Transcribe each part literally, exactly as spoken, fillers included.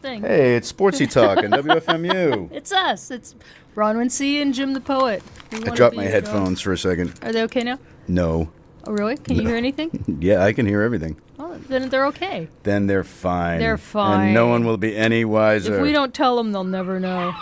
thing. Hey, it's Sportsy Talk on W F M U. It's us. It's Bronwyn C. and Jim the Poet. I dropped my headphones dog. for a second. Are they okay now? No. Oh, really? Can no. you hear anything? Yeah, I can hear everything. Well, then they're okay. Then they're fine. They're fine. And no one will be any wiser. If we don't tell them, they'll never know.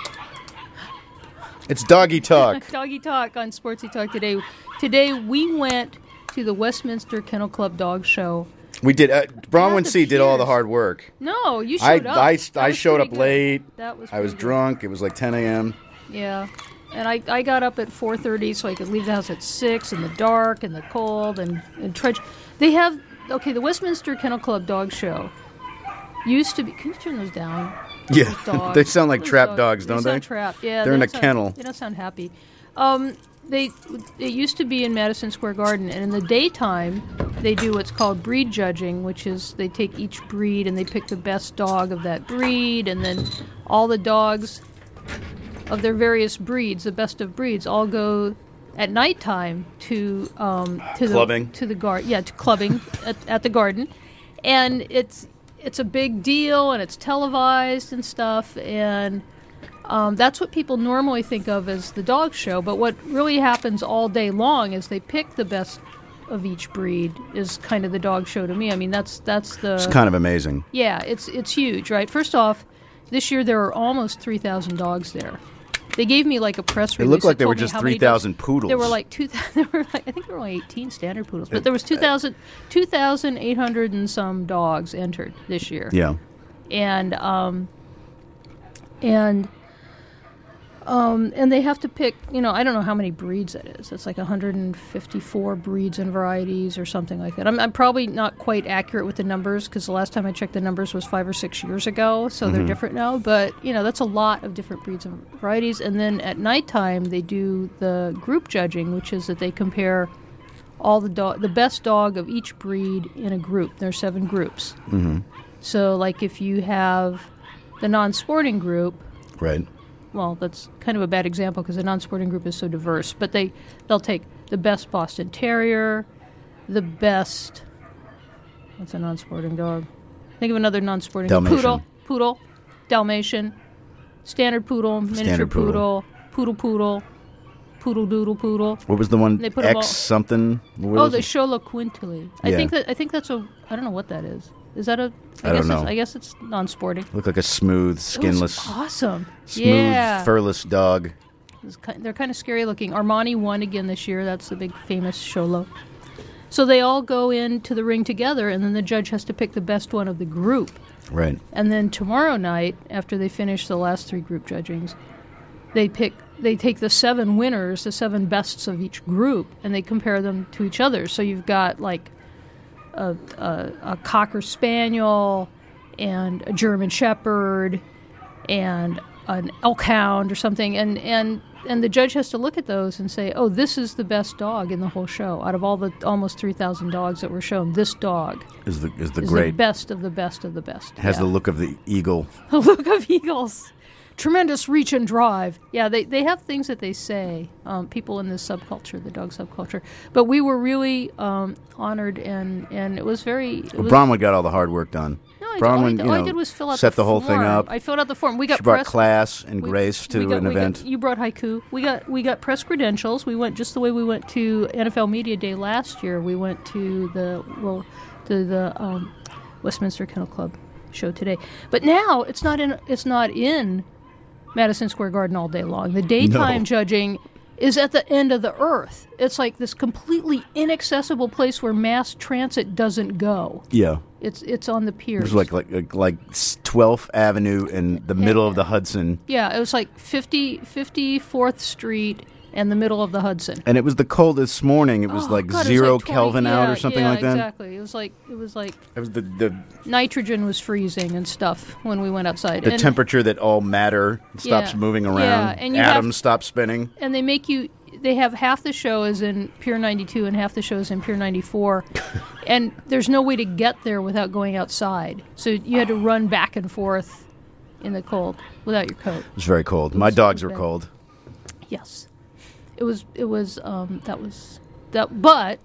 It's Doggy Talk. Doggy Talk on Sportsy Talk today. Today we went to the Westminster Kennel Club Dog Show. We did. Uh, Bronwyn C. did all the hard work. No, you showed I, up. I, That I was showed up pretty good. late. That was I was pretty drunk. It was like ten a.m. good. Yeah. And I, I got up at four thirty so I could leave the house at six in the dark and the cold and, and trudge. They have, okay, the Westminster Kennel Club Dog Show used to be, can you turn those down? Yeah, Those they sound like Those trap dogs, dogs, don't they? they? Sound trapped. Yeah, They're they in a don't sound- kennel. They don't sound happy. Um, they it used to be in Madison Square Garden, and in the daytime they do what's called breed judging, which is they take each breed and they pick the best dog of that breed, and then all the dogs of their various breeds, the best of breeds, all go at nighttime to um, to Clubbing? the to the garden. Yeah, to clubbing at, at the garden, and it's it's a big deal, and it's televised and stuff, and um, that's what people normally think of as the dog show. But what really happens all day long is they pick the best of each breed. Is kind of the dog show to me. I mean, that's that's the. It's kind of amazing. Yeah, it's it's huge, right? First off, this year there are almost three thousand dogs there. They gave me like a press It release. looked like that there were told me just how many three thousand dogs- poodles. There were like two. There were like, I think there were only eighteen standard poodles, but there was two thousand, two thousand eight hundred and some dogs entered this year. Yeah. And um, and um, and they have to pick. You know, I don't know how many breeds it is. It's like one hundred fifty-four breeds and varieties or something like that. I'm, I'm probably not quite accurate with the numbers because the last time I checked the numbers was five or six years ago, so Mm-hmm. they're different now. But you know, that's a lot of different breeds and varieties. And then at nighttime they do the group judging, which is that they compare all the dog, the best dog of each breed in a group. There are seven groups. Mm-hmm. So, like if you have the non-sporting group, Right. well, that's kind of a bad example because the non-sporting group is so diverse. But they they'll take the best Boston Terrier, the best. What's a non-sporting dog? Think of another non-sporting Dalmatian. poodle, poodle, Dalmatian, standard poodle, miniature Standard poodle. poodle, poodle poodle, poodle doodle poodle. What was the one? They put 'em X all- something? What Oh, was the it? Shola Quintili. I Yeah. think that I think that's a. I don't know what that is. Is that a? I don't guess know. It's, I guess it's non-sporting. Looked like a smooth, It was skinless, awesome. smooth, yeah. furless dog. It's ki- They're kind of scary looking. Armani won again this year. That's the big famous Sholo. So they all go into the ring together, and then the judge has to pick the best one of the group. Right. And then tomorrow night, after they finish the last three group judgings, they pick. They take the seven winners, the seven bests of each group, and they compare them to each other. So you've got like a, a, a Cocker Spaniel and a German Shepherd and an Elk Hound or something, and, and, and the judge has to look at those and say, oh, this is the best dog in the whole show. Out of all the almost three thousand dogs that were shown, this dog Is the is the is great the best of the best of the best. has Yeah. the look of the eagle. The look of eagles. Tremendous reach and drive. Yeah, they, they have things that they say, um, people in this subculture, the dog subculture. But we were really um, honored, and, and it was very... It Well, was, Bronwyn got all the hard work done. no, I, Bronwyn, all, I, you all I know, did was fill out set the, the whole thing form. up. I filled out the form. We got She brought press, class and we- grace to we got- an we got- event. you brought haiku. We got we got press credentials. We went just the way we went to N F L Media Day last year. We went to the well to the um, Westminster Kennel Club show today. But now it's not in it's not in Madison Square Garden all day long. The daytime No. judging is at the end of the earth. It's like this completely inaccessible place where mass transit doesn't go. Yeah. It's it's on the It piers. was like like like, like twelfth Avenue in the middle of the Hudson. Yeah, it was like fifty, fifty-fourth Street and the middle of the Hudson. And it was the coldest morning. It was Oh, like God, it was zero like twenty Kelvin out yeah, or something yeah, like that. Exactly. It was like it was like It was the the, nitrogen was freezing and stuff when we went outside. the and, temperature that all matter stops Yeah. moving around. Yeah, and you have- Atoms stop spinning. and they make you. They have half the show is in Pier ninety-two and half the show is in Pier ninety-four, and there's no way to get there without going outside. So you had to run back and forth in the cold without your coat. It was very cold. My was- dogs it were was bad. cold. Yes, it was. It was. Um, that was that. But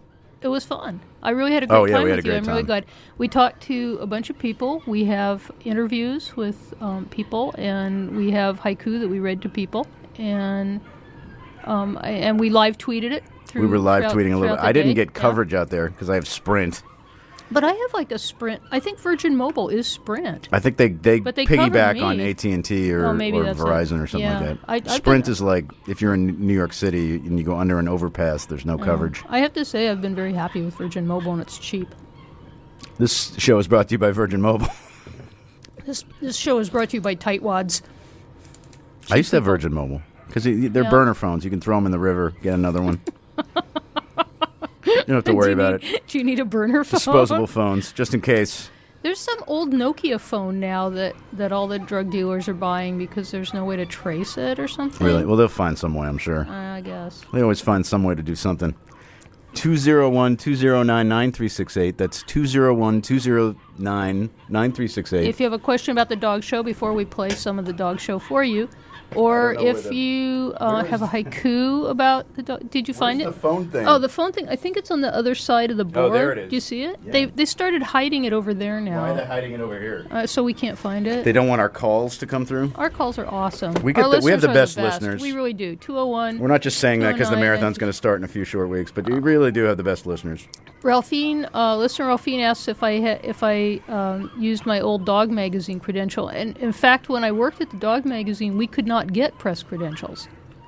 it was fun. I really had a great Oh, yeah, time we had with a you. great I'm really time. glad. We talked to a bunch of people. We have interviews with um, people, and we have haiku that we read to people, and um, I, and we live tweeted it. Through, We were live throughout- tweeting a little throughout bit. the I didn't day. get Yeah. coverage out there because I have Sprint. But I have like a Sprint. I think Virgin Mobile is Sprint. I think they, they, But they covered piggyback me. on A T and T or, Oh, maybe or that's it. Verizon or something Yeah. like I- that. I've Sprint been- is like if you're in New York City and you go under an overpass, there's no coverage. I have to say I've been very happy with Virgin Mobile, and it's cheap. This show is brought to you by Virgin Mobile. This this show is brought to you by Tightwads. I used to have people. Virgin Mobile because they're Yeah. burner phones. You can throw them in the river, get another one. You don't have to worry do you about need, it. Do you need a burner phone? Disposable phones, just in case. There's some old Nokia phone now that, that all the drug dealers are buying because there's no way to trace it or something. Really? Well, they'll find some way, I'm sure. I guess. They always find some way to do something. two oh one, two oh nine, nine three six eight. That's two oh one, two oh nine, nine three six eight. If you have a question about the dog show before we play some of the dog show for you, or I don't know if where the- you uh, where have a is- haiku about the dog, did you find Where's it? the phone thing? Oh, the phone thing. I think it's on the other side of the board. Oh, there it is. Do you see it? Yeah. They they started hiding it over there now. Why are they hiding it over here? Uh, so we can't find it. They don't want our calls to come through? Our calls are awesome. We get Our the- we have the listeners are best listeners. We really do. two oh one. We're not just saying that because the Oh, no, I- marathon's going to start in a few short weeks, but you really do have the best listeners. Ralphine, uh, listener Ralphine asks if I ha- if I um, used my old dog magazine credential, and in fact, when I worked at the dog magazine, we could not get press credentials,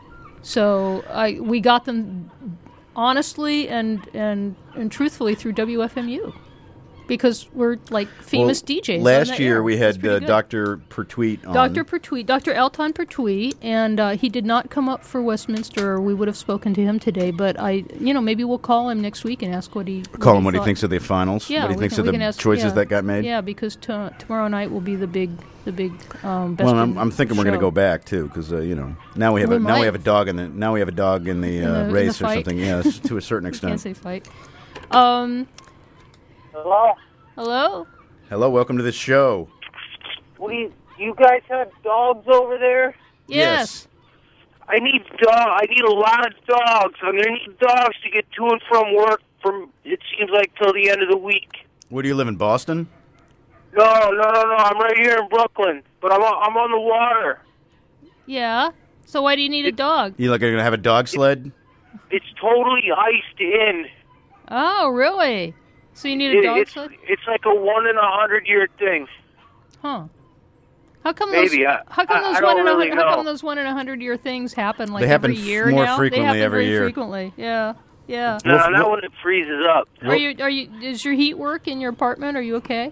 so I we got them honestly and and and truthfully through W F M U. Because we're like famous Well, D Js. on Last that year air. we It's had pretty uh, good. Doctor Pertwee on. Doctor Pertwee, Doctor Alton Pertwee, and uh, he did not come up for Westminster, or we would have spoken to him today. But I, you know, maybe we'll call him next week and ask what he what Call him what he thought. thinks of the finals. Yeah, what he we thinks can- of we the can ask- choices yeah. that got made. Yeah, because to, tomorrow night will be the big, the big um, best. Well, I'm, in I'm thinking we're going to show. go back too, because uh, you know now we have We a now we might. have a dog in the now we have a dog in the, In uh, the- in the race or fight. something. Yes, to a certain Can't extent. say fight. Um, Hello? hello. Hello, welcome to the show. We, you guys have dogs over there? Yes. I need dog. I need a lot of dogs. I'm gonna need dogs to get to and from work. From it seems like till the end of the week. Where do you live in Boston? No, no, no, no. I'm right here in Brooklyn, but I'm on, I'm on the water. Yeah. So why do you need a dog? You like are going to have a dog sled? It's totally iced in. Oh, really? So you need a It- dog it's sled? it's like a one in a hundred year thing. Huh. How come Maybe, those? I- how come I- those I don't one in a really hun- how come know. those one in a hundred year things happen like They happen every year f- more now? frequently they happen every very year. frequently. Yeah, yeah. No, Well, not well- when it freezes up. Are you? Are you? Does your heat work in your apartment? Are you okay?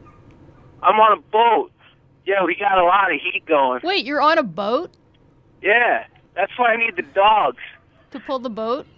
I'm on a boat. Yeah, we got a lot of heat going. Wait, you're on a boat Yeah, that's why I need the dogs. to pull the boat.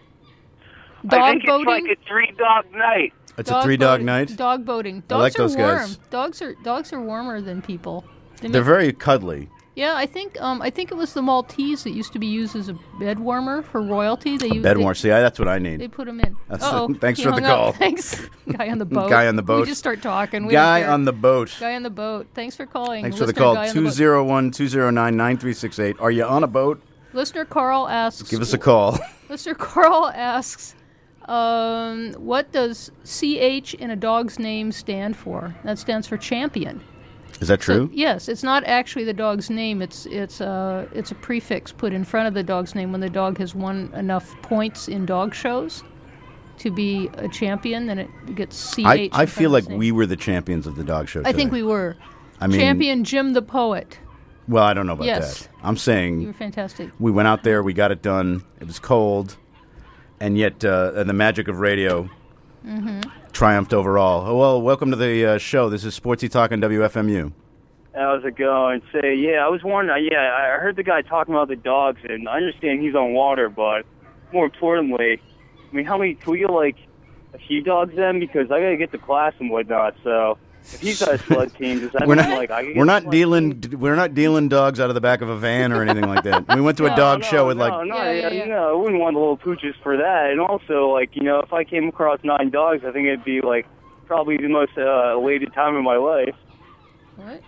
I Dog think boating. it's like a three dog night. It's a three dog boating. night. Dog boating. Dogs I like are those warm. guys. Dogs are dogs are warmer than people. They They're make- very cuddly. yeah, I think um I think it was the Maltese that used to be used as a bed warmer for royalty. They A u- bed they- warmer. See, I, that's what I They need. put him in. That's Uh-oh. the- thanks He for the hung up. call. Thanks. Guy on the boat. Guy on the boat. We just start talking. We don't Guy care. on the boat. Guy on the boat. Thanks for calling. Thanks for the Listener call. Guy on the boat. two oh one, two oh nine, nine three six eight. Are you on a boat? Listener Carl asks. Give us a call. Listener Carl asks, um, what does C H in a dog's name stand for? That stands for champion. Is that So, true? yes, it's not actually the dog's name. It's it's a it's a prefix put in front of the dog's name when the dog has won enough points in dog shows to be a champion. Then it gets C H. I, in I front feel of like its name. we were the champions of the dog show I think today. we were. I mean, Champion Jim the Poet. well, I don't know about Yes. that. I'm You saying were fantastic. we went out there, we got it done. It was cold, and yet uh, the magic of radio Mm-hmm. triumphed over all. Oh, well, welcome to the uh, show. This is Sportsy Talk on W F M U. How's it going? Say, yeah, I was wondering, yeah, I heard the guy talking about the dogs, and I understand he's on water, but more importantly, I mean, how many, can we get, like, a few dogs then? Because I gotta get to class and whatnot, so if he's got a sled team, does that We're mean, not, like, I can get we're a not sled dealing. team? We're not dealing dogs out of the back of a van or anything like that. We went to a No, dog no, show with no, like. No, Yeah, yeah, yeah. you know, I wouldn't want the little pooches for that. And also, like, you know, if I came across nine dogs, I think it'd be, like, probably the most uh, elated time of my life. What?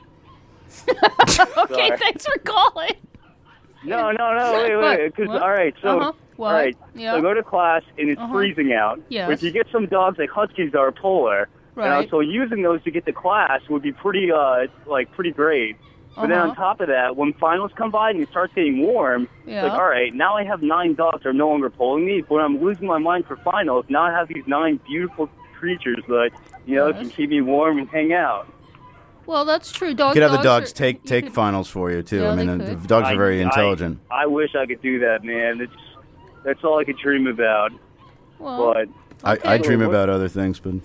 okay, Sorry. thanks for calling. No, no, no, wait, What? wait, because, What? all right, so Uh-huh. What? All right. Yeah. So I go to class and it's Uh-huh. freezing out. Yes. But if you get some dogs like Huskies that are polar, Right. and so using those to get to class would be pretty, uh, like pretty great. But then Uh-huh. on top of that, when finals come by and it starts getting warm, Yeah. it's like, all right, now I have nine dogs that are no longer pulling me, but I'm losing my mind for finals. Now I have these nine beautiful creatures that, you know, Yes. can keep me warm and hang out. Well, that's true. Dogs. You could have the dogs dogs are- take you take could- finals for you too. Yeah, I mean, they the, could. the dogs I- are very I- intelligent. I, wish I could do that, man. It's that's all I could dream about. Well, But I, I okay. dream What- about other things, but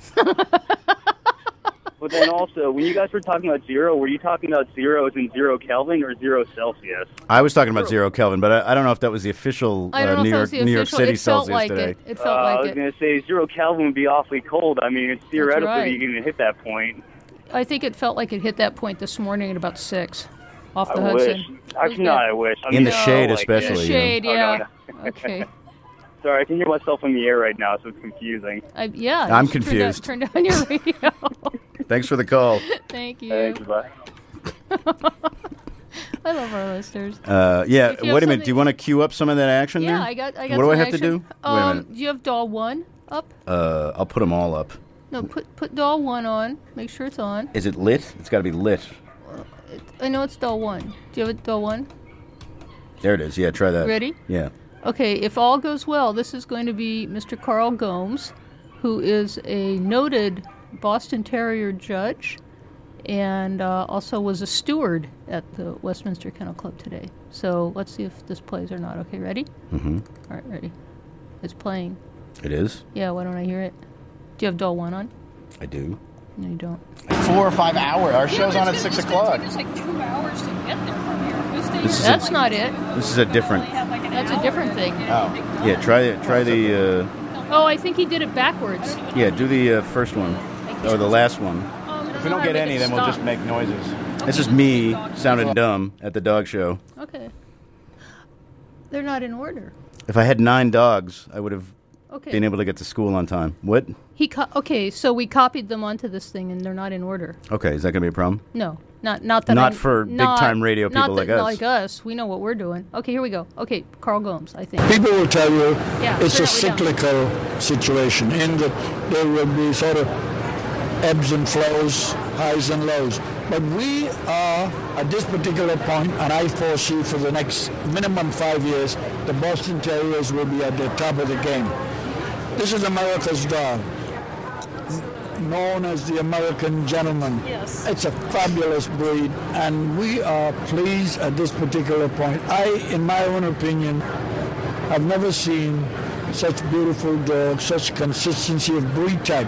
but then also, when you guys were talking about zero, were you talking about zero as in zero Kelvin or zero Celsius? I was talking about zero Kelvin. But I, I don't know if that was the official I don't uh, know New if that York was the New York official. City It felt Celsius like today. it. It Uh, felt I like was it. going to say zero Kelvin would be awfully cold. I mean, it's theoretically right. you're going to hit that point. I think it felt like it hit that point this morning at about six, off the I Hudson. wish. Actually, no, I wish. I In mean, the no, shade, like, especially. The you know. shade, Oh, no, yeah. no. Okay. Sorry, I can hear myself in the air right now, so it's confusing. I, yeah. I'm you should confused. Turn down, turn down your radio. Thanks for the call. Thank you. Thanks, bye. I love our listeners. Uh, yeah. If you Wait have a minute. Do you something- want to queue up some of that action Yeah, there? I got. I got. What do some I have to action. do? Wait a Um, minute. do you have doll one up? Uh, I'll put them all up. No, put put doll one on. Make sure it's on. Is it lit? It's got to be lit. I know it's doll one. Do you have a doll one? There it is. Yeah, try that. Ready? Yeah. Okay, if all goes well, this is going to be Mister Carl Gomes, who is a noted Boston Terrier judge and uh, also was a steward at the Westminster Kennel Club today. So let's see if this plays or not. Okay, ready? Mm-hmm. All right, ready. It's playing. It is. Yeah, why don't I hear it? Do you have doll one on? I do. No, you don't. Four or five hours. Our show's on at six o'clock. It's like two hours to get there from here. If we stay This is here, That's not it. This is a different. That's a different thing. Oh. Yeah, try it. Try the. Uh, Oh, I think he did it backwards. yeah, do the uh, first one or the last one. If we don't get any, then we'll just make noises. This is me sounding dumb at the dog show. Okay. They're not in order. If I had nine dogs, I would have Okay. been able to get to school on time. What? He co- okay, so we copied them onto this thing, and they're not in order. Okay, is that going to be a problem? No, not not that. Not I, for not- big-time radio not people that- like us. Like us, we know what we're doing. Okay, here we go. Okay, Carl Gomes, I think. People will tell you Yeah, it's a turn that way down. cyclical situation in that there will be sort of ebbs and flows, highs and lows. But we are at this particular point, and I foresee for the next minimum five years, the Boston Terriers will be at the top of the game. This is America's dog, known as the American Gentleman. Yes. It's a fabulous breed, and we are pleased at this particular point. I, in my own opinion, have never seen such beautiful dogs, such consistency of breed type.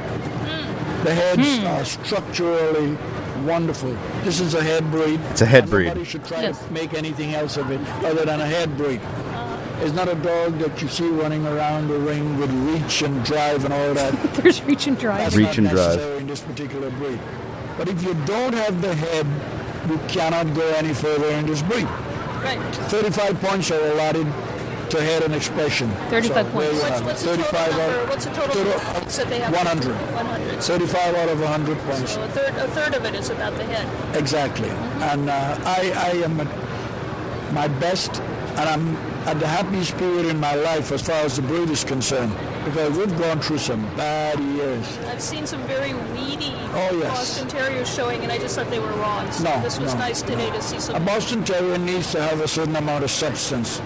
The heads are structurally wonderful. This is a head breed. It's a head and breed. Nobody should try Yes. to make anything else of it other than a head breed. It's not a dog that you see running around the ring with reach and drive and all that. There's reach and drive. That's Reach not and drive. necessary in this particular breed. But if you don't have the head, you cannot go any further in this breed. Right. thirty-five points are allotted to head and expression. thirty-five So points. there you What's, have it. what's the total thirty-five number? out, What's the total, total- points that they have? one hundred. one hundred. thirty-five out of one hundred points. So a third, a third of it is about the head. Exactly. And uh, I, I am at my best, and I'm at the happiest period in my life as far as the breed is concerned, because we've gone through some bad years. I've seen some very weedy Oh, yes. Boston Terriers showing, and I just thought they were wrong. So No, this was no. nice today to see A some. Boston Terrier needs to have a certain amount of substance.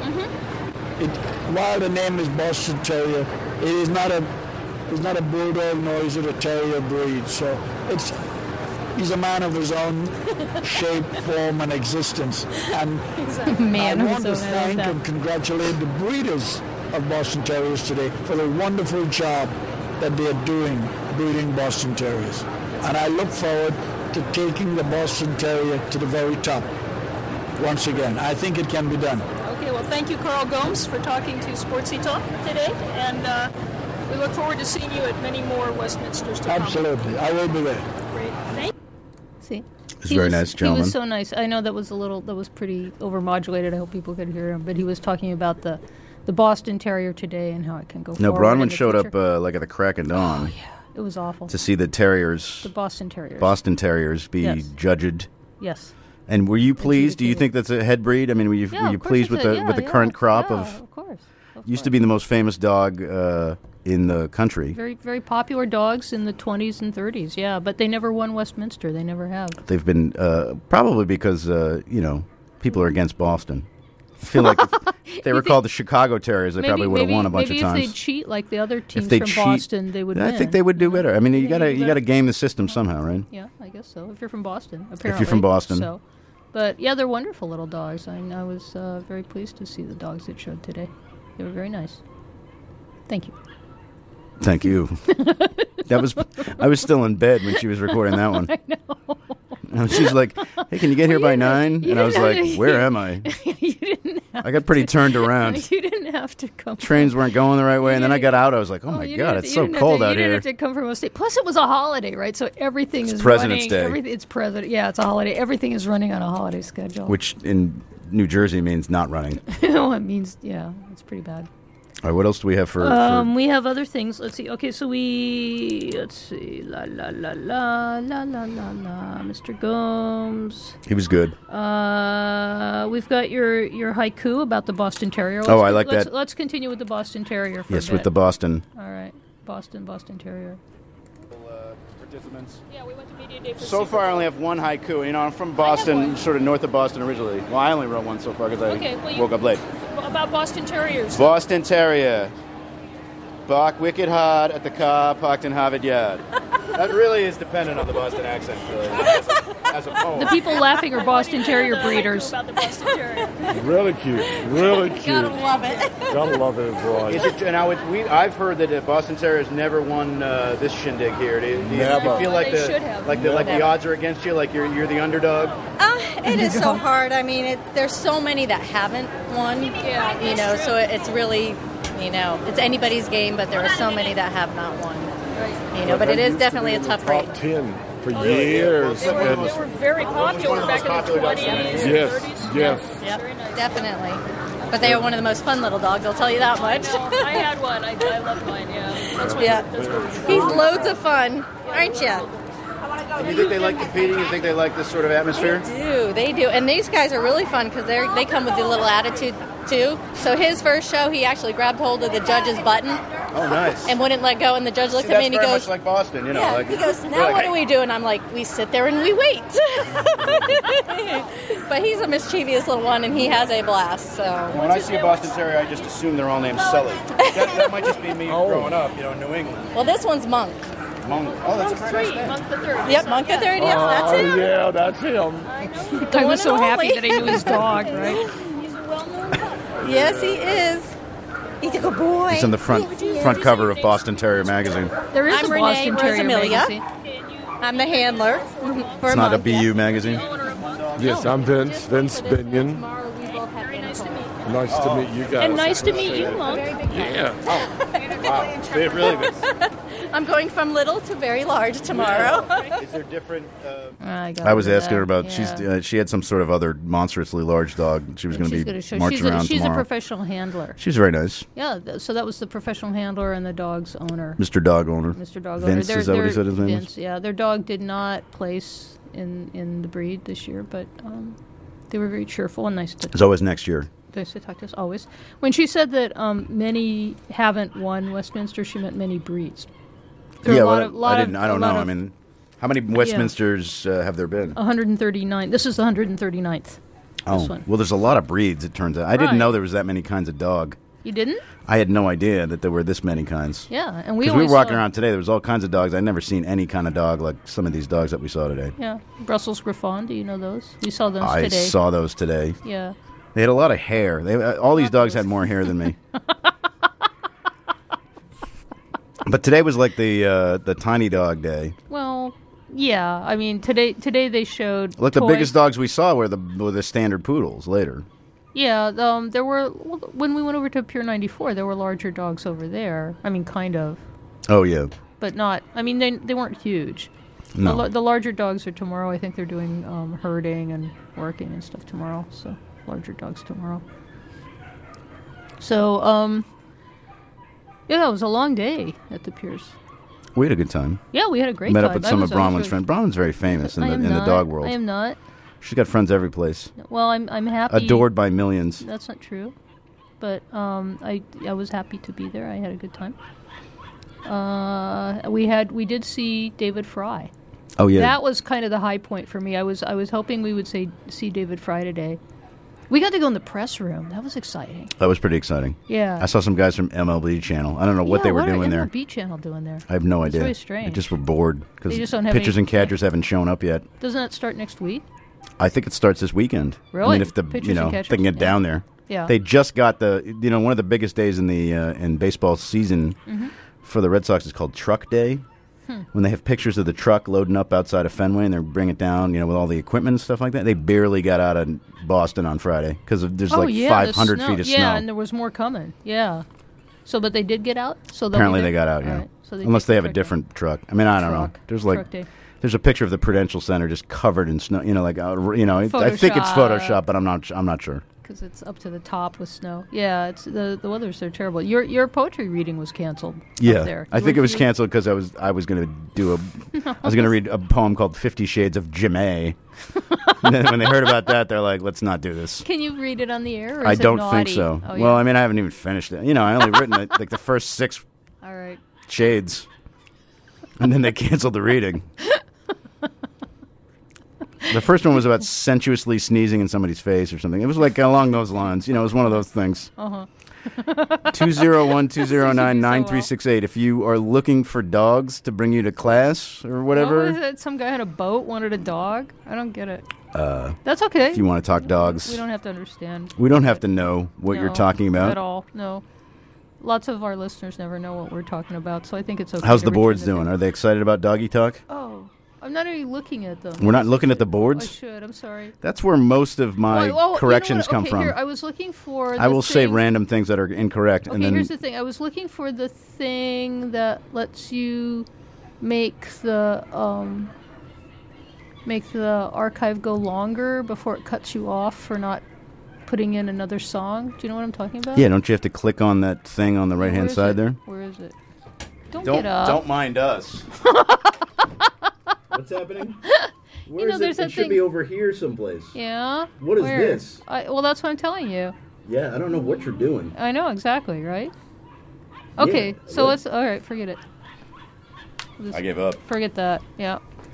It, while the name is Boston Terrier, it is not a it's not a bulldog nor is it a terrier breed. So it's he's a man of his own shape, form, and existence. And Man, I I'm want so to mad thank at and that. congratulate the breeders of Boston Terriers today for the wonderful job that they are doing breeding Boston Terriers. And I look forward to taking the Boston Terrier to the very top once again. I think it can be done. Okay, well, thank you, Carl Gomes, for talking to Sportsy Talk today, and uh, we look forward to seeing you at many more Westminsters to come. Absolutely. I will be there. Great. Thank See, He's He a very was- nice He gentleman. was so nice. I know that was a little, that was pretty overmodulated. I hope people could hear him, but he was talking about the, the Boston Terrier today and how it can go. No, forward in Bronwyn the showed up future. uh, like at the crack of dawn It was awful. to see the terriers, The Boston Terriers. Boston Terriers, be Yes. judged. Yes. And were you pleased? Do you Adjudicated. think that's a head breed? I mean, were you, Yeah, were you of course pleased it's with a- the yeah, with the yeah, current crop yeah, of? Of course. so Used far. to be the most famous dog uh, in the country. Very, very popular dogs in the twenties and thirties, yeah. But they never won Westminster. They never have. They've been, uh, probably because, uh, you know, people are against Boston. I feel like if they were called the Chicago Terriers, they maybe, probably would have maybe, won a bunch maybe of times. Maybe if they cheat like the other teams if they from cheat, Boston, they would I win. think they would do better. I mean, you They gotta would do you gotta better. game the system somehow, right? Yeah, I guess so. If you're from Boston, apparently. If you're from Boston. So, but yeah, they're wonderful little dogs. I, I was uh, very pleased to see the dogs that showed today. They were very nice. Thank you. Thank you. That was I was still in bed when she was recording that one. I know. And she's like, "Hey, can you get here by nine?" you And I was didn't have like, to- "Where am I?" you didn't have I got pretty turned around. You didn't have to come. Trains weren't going the right way, and then I got out. I was like, "Oh my you god, didn't- it's you so didn't have cold to, out you didn't here." have to come from a state. Plus, it was a holiday, right? So everything It's is President's running. Day. Everything, it's president. Yeah, it's a holiday. Everything is running on a holiday schedule. Which in New Jersey means not running. well, it means yeah, it's pretty bad. All right, what else do we have for? Um, for we have other things. Let's see. Okay, so we let's see. La la la la la la la la. Mister Gomes. he was good. Uh, we've got your your haiku about the Boston Terrier. Oh, I con- like let's, that. Let's continue with the Boston Terrier for Yes, a with bit. the Boston. All right, Boston Boston Terrier. Participants. Yeah, we went to media day for So Super far, I Bowl. only have one haiku. You know, I'm from one. Boston, sort of north of Boston originally. Well, I only wrote one so far because I Okay, well, you- woke up late. about Boston Terriers. Boston Terrier. Bark wicked hard at the car parked in Harvard Yard. That really is dependent on the Boston accent, really, as a, as a poem. The people laughing are Boston Terrier Another haiku breeders. About the Boston Terrier. Really cute. Really cute. Gotta love it. Gotta love it, boy. Is it, now, it, we, I've heard that uh, Boston Terriers never won uh, this shindig here. Do you, do you, Never. you feel like They the should have. like the like the Never. odds are against you? Like you're you're the underdog? Uh, it is so hard. I mean, it, there's so many that haven't won. Yeah, You know, so it, it's really, you know, it's anybody's game, but there are so many that have not won. You know, but it is definitely a tough breed. Top ten for years. They were, And they were very popular back in the twenties and yes, thirties. yes. Yep, Very nice. definitely. But they are one of the most fun little dogs, I'll tell you that much. No, I had one. I, I loved mine, yeah. That's what, Yeah. that's what He's loads of fun, aren't you? You think they like competing? You think they like this sort of atmosphere? Do they do? And these guys are really fun because they they come with a little attitude too. So his first show, he actually grabbed hold of the judge's button Oh, nice. and wouldn't let go. And the judge looked See, at that's me and he very goes, much like Boston, you know. yeah, like, he goes, they're now like, what "Hey." do we do? And I'm like, we sit there and we wait. But he's a mischievous little one, and he has a blast. So When I see a Boston Terrier, I just assume they're all named Sully. That, that might just be me growing up, you know, in New England. well, this one's Monk. Monk. Oh, that's a very nice three, name. month the third. Yep, Monk the third. Yes, that's Oh, him. yeah, that's him. I was so one and happy only. that I knew his dog, right? He's a well-known pup. Yes, he is. He's a good boy. It's in the front front cover of Boston Terrier magazine. There is I'm a Renee Boston Terrier Rosamilia. magazine. I'm the handler for It's not a Monk, B U yes. magazine. Yes, I'm Vince, Vince Binion. Tomorrow we both have Very nice to meet you. Nice to meet you guys. And nice to meet you, Monk. Yeah. Wow. It really is. I'm going from little to very large tomorrow. Is there different... Uh... I, got I was rid of asking her that, about... yeah. She's uh, She had some sort of other monstrously large dog. She was going to She's be gonna show- marching she's a, around she's a tomorrow. professional handler. She was very nice. Yeah, th- so that was the professional handler and the dog's owner, Mister Dog Owner. Mister Dog Vince, Owner. Their- is that what he their- said his name Vince, was? yeah. Their dog did not place in, in the breed this year, but um, they were very cheerful and nice to It's always next year. nice to talk to us always. When she said that um, many haven't won Westminster, she meant many breeds. There are yeah, a lot well, of, lot I didn't. of, I don't a know. lot I of- mean, how many Westminsters uh, have there been? one hundred thirty-nine. This is the one hundred thirty-ninth. Oh, This one. well, there's a lot of breeds. It turns out. I didn't Right. know there was that many kinds of dog. You didn't? I had no idea that there were this many kinds. Yeah, and we Because we always were walking saw- around today, there was all kinds of dogs. I'd never seen any kind of dog like some of these dogs that we saw today. Yeah, Brussels Griffon. Do you know those? We saw those I today. saw those today. Yeah. They had a lot of hair. They uh, all these dogs had more hair than me. But today was like the uh, the tiny dog day. Well, yeah. I mean, today today they showed. Like the toy- biggest dogs we saw were the were the standard poodles. Later, Yeah, um, there were when we went over to Pier ninety-four. There were larger dogs over there. I mean, kind of, oh yeah, but not. I mean, they they weren't huge. no, The, la- the larger dogs are tomorrow. I think they're doing um, herding and working and stuff tomorrow. So larger dogs tomorrow. So um, yeah, it was a long day at the piers. we had a good time. Yeah, we had a great Met time. up with I some was- of I was Bronwyn's really- friends. Bronwyn's very famous in I the am in the not. dog world. I am not. She's got friends every place. Well, I'm I'm happy. Adored by millions. That's not true. but um, I I was happy to be there. I had a good time. Uh, we had we did see David Fry. Oh yeah, that was kind of the high point for me. I was I was hoping we would say see David Fry today. We got to go in the press room. That was exciting. That was pretty exciting. Yeah. I saw some guys from M L B Channel. I don't know what yeah, they were what doing are there. M L B Channel doing there? I have no It's idea. very strange. They just were bored because They just don't have pitchers any- and catchers haven't shown up yet. Doesn't that start next week? I think it starts this weekend. Really? I mean, if the Pitchers you know and if catchers? they can get Yeah. down there. Yeah. They just got the you know one of the biggest days in the uh, in baseball season Mhm. for the Red Sox is called Truck Day. Hmm. When they have pictures of the truck loading up outside of Fenway and they bring it down, you know, with all the equipment and stuff like that. They barely got out of Boston on Friday because there's oh, like yeah, five the hundred snow. feet of yeah, snow. and there was more coming. Yeah. So, but they did get out. So they'll be Apparently there? they got out, All yeah. right. So they Unless did they have a truck day. different truck. I mean, I don't Truck. know. There's like Truck day. there's a picture of the Prudential Center just covered in snow. You know, like uh, you know, it, I think it's Photoshop. Photoshop, but I'm not. I'm not sure. Because it's up to the top with snow. Yeah, it's the the weather's so terrible. Your your poetry reading was canceled. Yeah, up there. I You think were- it was you- canceled because I was I was going to do a I was going to read a poem called Fifty Shades of Jimmy. And then when they heard about that, they're like, "Let's not do this." Can you read it on the air? Or I is it don't naughty? think so. Oh, Well, yeah. I mean, I haven't even finished it. You know, I only written like, like the first six All right. shades, and then they canceled the reading. The first one was about sensuously sneezing in somebody's face or something. It was like along those lines. You know, it was one of those things. Uh two zero one, two zero nine, nine three six eight. If you are looking for dogs to bring you to class or whatever. What was it? Some guy had a boat, wanted a dog. I don't get it. Uh, That's okay. If you want to talk dogs. We don't have to understand. We don't have to know what No, you're talking about. at all. No. Lots of our listeners never know what we're talking about, so I think it's okay. How's to the return boards it doing? there. Are they excited about doggy talk? Oh, I'm not even looking at them. We're not looking at the I boards? should. I'm sorry. That's where most of my Well, well, you know corrections what? come Okay, from. Here, I was looking for. I the will say thing- random things that are incorrect. Okay, and then here's the thing. I was looking for the thing that lets you make the um, make the archive go longer before it cuts you off for not putting in another song. Do you know what I'm talking about? yeah, don't you have to click on that thing on the right Where hand is side it? there? Where is it? Don't, Don't- get up. don't mind us. What's happening? You know, there's that thing. over here someplace. Yeah. What is Where? this? I, well, that's what I'm telling you. Yeah, I don't know what you're doing. I know exactly, right? Okay, Yeah, so what? let's. All right, forget it. Just I gave up. Forget that. Yeah.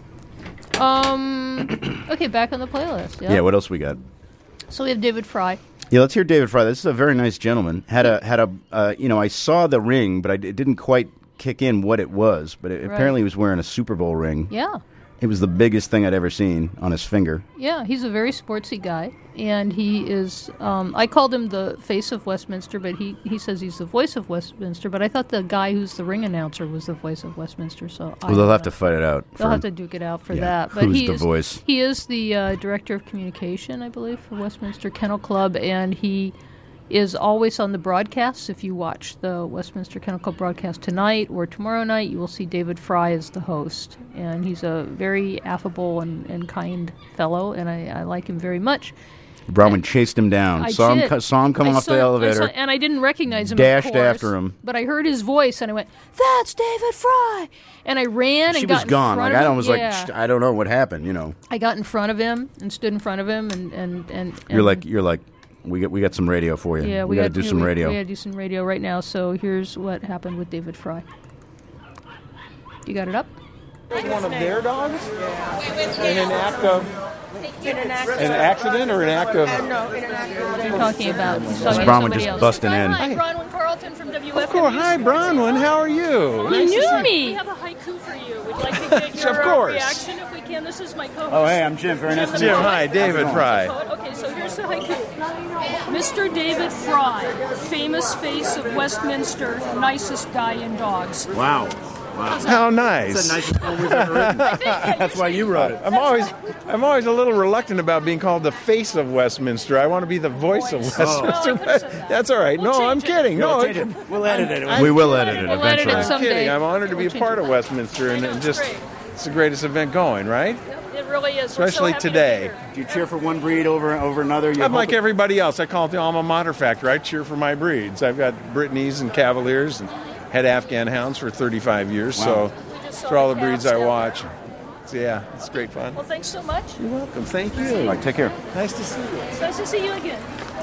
Um. Okay, back on the playlist. Yeah. Yeah, what else we got? So we have David Fry. Yeah, let's hear David Fry. This is a very nice gentleman. Had a had a uh, you know, I saw the ring, but I d- it didn't quite kick in what it was. But it, Right. apparently, he was wearing a Super Bowl ring. Yeah. It was the biggest thing I'd ever seen on his finger. Yeah, he's a very sportsy guy, and he is. Um, I called him the face of Westminster, but he, he says he's the voice of Westminster. But I thought the guy who's the ring announcer was the voice of Westminster. So I Well, don't they'll have know. to fight it out. They'll for- have to duke it out for yeah, that. But who's he the is, voice? He is the uh, director of communication, I believe, for Westminster Kennel Club, and he is always on the broadcasts. If you watch the Westminster Kennel Club broadcast tonight or tomorrow night, you will see David Fry as the host. And he's a very affable and, and kind fellow, and I, I like him very much. Bronwyn chased him down. I saw him did. co- saw him come I off saw- the I elevator. saw- and I didn't recognize him. Dashed of course, after him. But I heard his voice, and I went, "That's David Fry!" And I ran She and was got in gone. front Like of I him. was Yeah. like, "Sh- I don't know what happened. You know, I got in front of him and stood in front of him, and and and, and you're like, you're like, we got we got some radio for you. yeah, we, got to got- do yeah, some we, radio. We got to do some radio right now. So here's what happened with David Fry. You got it up? One of their dogs? In an act of In an an accident or an act of. No, in an act What are you talking about? He's This talking to Bronwyn somebody just else. busting in. Hi, Bronwyn Carlton from W F M. Of course. Hi, Bronwyn. How are you? You Nice to knew see- me. We have a haiku for you. We'd like to get your Of course. uh, reaction if we can. This is my co-host. Oh, hey, I'm Jim. Very nice to meet Jim, you. hi, David Fry. Okay, so here's the haiku. Mister David Fry, famous face of Westminster, nicest guy in dogs. Wow. Wow. How nice. That's the nicest poem we've ever written. That's why you wrote it. I'm always, I'm always a little reluctant about being called the face of Westminster. I want to be the voice of Westminster. That's all right. No, I'm kidding. No, We'll, change it. We'll edit it. I- we will edit it We'll edit eventually. it I'm someday. kidding. I'm honored to be a part of Westminster, and, and just it's the greatest event going, right? It really is. We're so Especially happy to be today. here. Do you cheer for one breed over over another? You I'm like hope- everybody else. I call it the alma mater factor. I cheer for my breeds. I've got Brittany's and Cavaliers and had Afghan hounds for thirty-five years. Wow. So those are all the breeds I watch. So yeah, it's great fun. Well, thanks so much. You're welcome. Thank you. All right, take care. Nice to see you. It's nice to see you again.